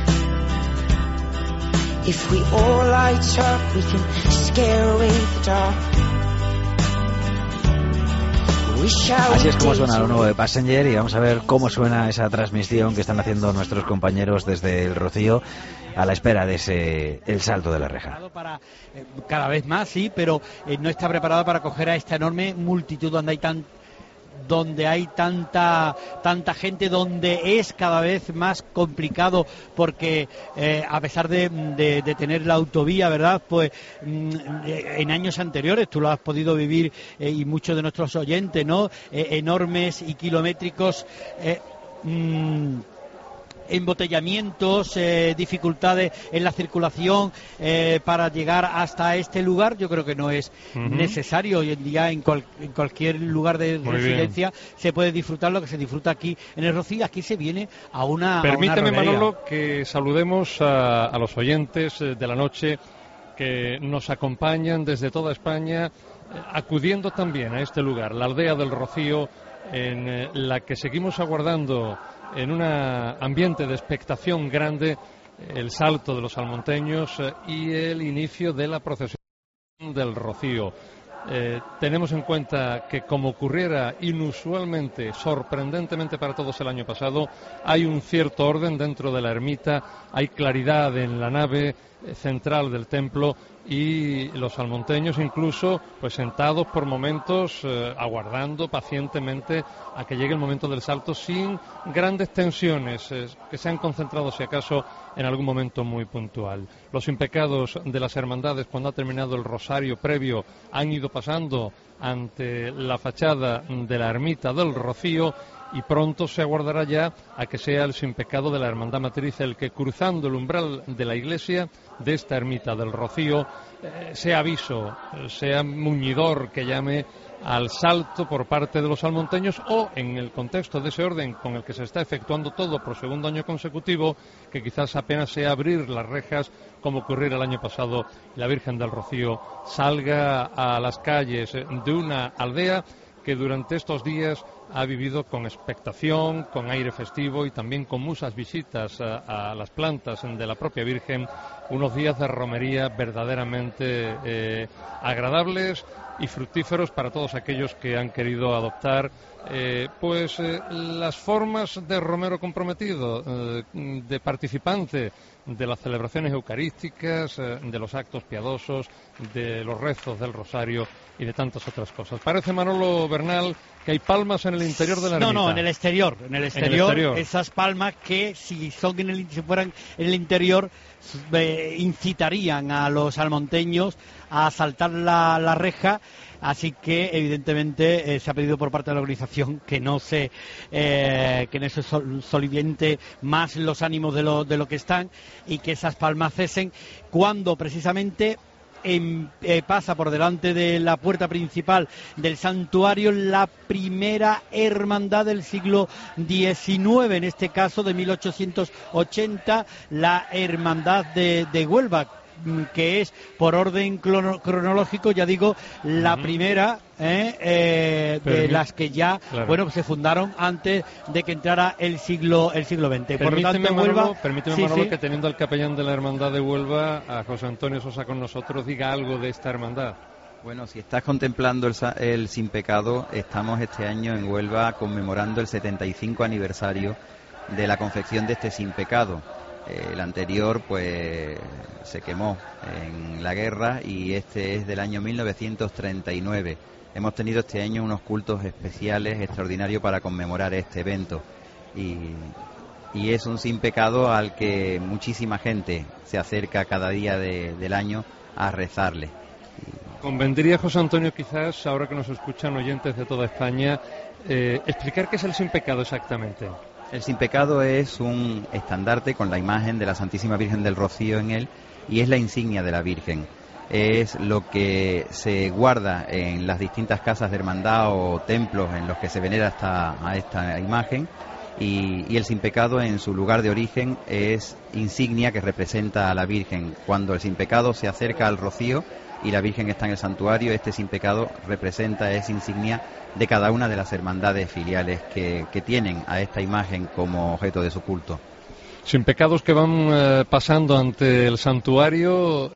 [SPEAKER 6] If we all light up, we can scare away the dark.
[SPEAKER 3] Así es como suena lo nuevo de Passenger, y vamos a ver cómo suena esa transmisión que están haciendo nuestros compañeros desde el Rocío a la espera de ese el salto de la reja.
[SPEAKER 13] Para, eh, cada vez más, sí, pero eh, no está preparado para acoger a esta enorme multitud donde hay tan donde hay tanta tanta gente, donde es cada vez más complicado porque eh, a pesar de, de, de tener la autovía, ¿verdad? Pues mm, en años anteriores tú lo has podido vivir eh, y muchos de nuestros oyentes, ¿no? Eh, enormes y kilométricos eh, mm, embotellamientos, eh, dificultades en la circulación eh, para llegar hasta este lugar. Yo creo que no es uh-huh. necesario. Hoy en día en, cual, en cualquier lugar de Muy residencia bien. se puede disfrutar lo que se disfruta aquí en el Rocío. Aquí se viene a una
[SPEAKER 14] Permíteme,
[SPEAKER 13] a una
[SPEAKER 14] Manolo, que saludemos a, a los oyentes de la noche que nos acompañan desde toda España, acudiendo también a este lugar, la aldea del Rocío, en la que seguimos aguardando en un ambiente de expectación grande el salto de los salmonteños y el inicio de la procesión del Rocío. Eh, tenemos en cuenta que, como ocurriera inusualmente, sorprendentemente para todos el año pasado, hay un cierto orden dentro de la ermita, hay claridad en la nave central del templo, y los salmonteños incluso pues sentados por momentos eh, aguardando pacientemente a que llegue el momento del salto, sin grandes tensiones eh, que se han concentrado si acaso en algún momento muy puntual. Los impecados de las hermandades, cuando ha terminado el rosario previo, han ido pasando ante la fachada de la ermita del Rocío, y pronto se aguardará ya a que sea el sin pecado de la hermandad matriz el que, cruzando el umbral de la iglesia de esta ermita del Rocío, eh, sea aviso, sea muñidor que llame al salto por parte de los salmonteños, o en el contexto de ese orden con el que se está efectuando todo por segundo año consecutivo, que quizás apenas sea abrir las rejas como ocurriera el año pasado, la Virgen del Rocío salga a las calles de una aldea que durante estos días ha vivido con expectación, con aire festivo y también con muchas visitas a, a las plantas de la propia Virgen, unos días de romería verdaderamente eh, agradables y fructíferos para todos aquellos que han querido adoptar eh, pues eh, las formas de romero comprometido, eh, de participante de las celebraciones eucarísticas, eh, de los actos piadosos, de los rezos del rosario y de tantas otras cosas. Parece, Manolo Bernal, que hay palmas en el interior de la ermita.
[SPEAKER 13] No, no, en el exterior, en el exterior, en el exterior. Esas palmas que si son en el, si fueran en el interior eh, incitarían a los salmonteños a saltar la, la reja. Así que evidentemente eh, se ha pedido por parte de la organización que no se eh, que no se sol, soliviente más los ánimos de lo, de lo que están, y que esas palmas cesen cuando precisamente En, eh, pasa por delante de la puerta principal del santuario la primera hermandad del siglo diecinueve, en este caso de mil ochocientos ochenta, la hermandad de, de Huelva, que es por orden cronológico, ya digo, la uh-huh. primera eh, eh, de las que ya claro. bueno se fundaron antes de que entrara el siglo el siglo veinte. Por lo tanto,
[SPEAKER 14] Manolo,
[SPEAKER 13] Huelva,
[SPEAKER 14] permíteme,
[SPEAKER 13] sí,
[SPEAKER 14] Manolo,
[SPEAKER 13] sí.
[SPEAKER 14] que teniendo al capellán de la hermandad de Huelva, a José Antonio Sosa con nosotros, diga algo de esta hermandad.
[SPEAKER 7] Bueno, si estás contemplando el, el sin pecado, estamos este año en Huelva conmemorando el setenta y cinco aniversario de la confección de este sin pecado. El anterior pues se quemó en la guerra y este es del año mil novecientos treinta y nueve. Hemos tenido este año unos cultos especiales extraordinarios para conmemorar este evento, y, y es un sin pecado al que muchísima gente se acerca cada día de, del año a rezarle.
[SPEAKER 14] Convendría, José Antonio, quizás, ahora que nos escuchan oyentes de toda España, eh, explicar qué es el sin pecado exactamente.
[SPEAKER 7] El sin pecado es un estandarte con la imagen de la Santísima Virgen del Rocío en él, y es la insignia de la Virgen. Es lo que se guarda en las distintas casas de hermandad o templos en los que se venera esta, a esta imagen, y, y el sin pecado en su lugar de origen es insignia que representa a la Virgen. Cuando el sin pecado se acerca al Rocío y la Virgen está en el santuario, este sin pecado representa, es insignia de cada una de las hermandades filiales que, que tienen a esta imagen como objeto de su culto.
[SPEAKER 14] Sin pecados que van eh, pasando ante el santuario.